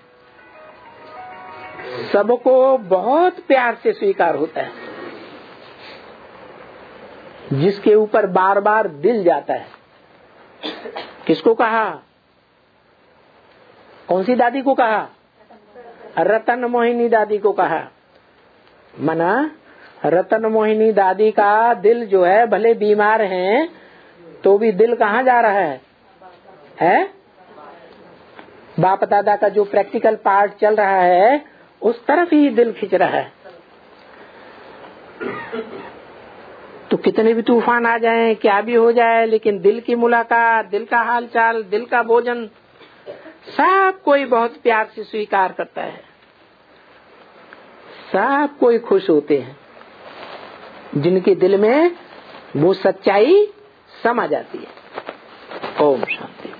सबको बहुत प्यार से स्वीकार होता है। जिसके ऊपर बार बार दिल जाता है, किसको कहा? कौन सी दादी को कहा? रतन मोहिनी दादी को कहा। मना रतन मोहिनी दादी का दिल जो है, भले बीमार हैं तो भी दिल कहाँ जा रहा है? है बाप दादा का जो प्रैक्टिकल पार्ट चल रहा है उस तरफ ही दिल खिंच रहा है। तो कितने भी तूफान आ जाएं, क्या भी हो जाए, लेकिन दिल की मुलाकात, दिल का हालचाल, दिल का भोजन सब कोई बहुत प्यार से स्वीकार करता है, सब कोई खुश होते हैं जिनके दिल में वो सच्चाई समा जाती है। ओम शांति।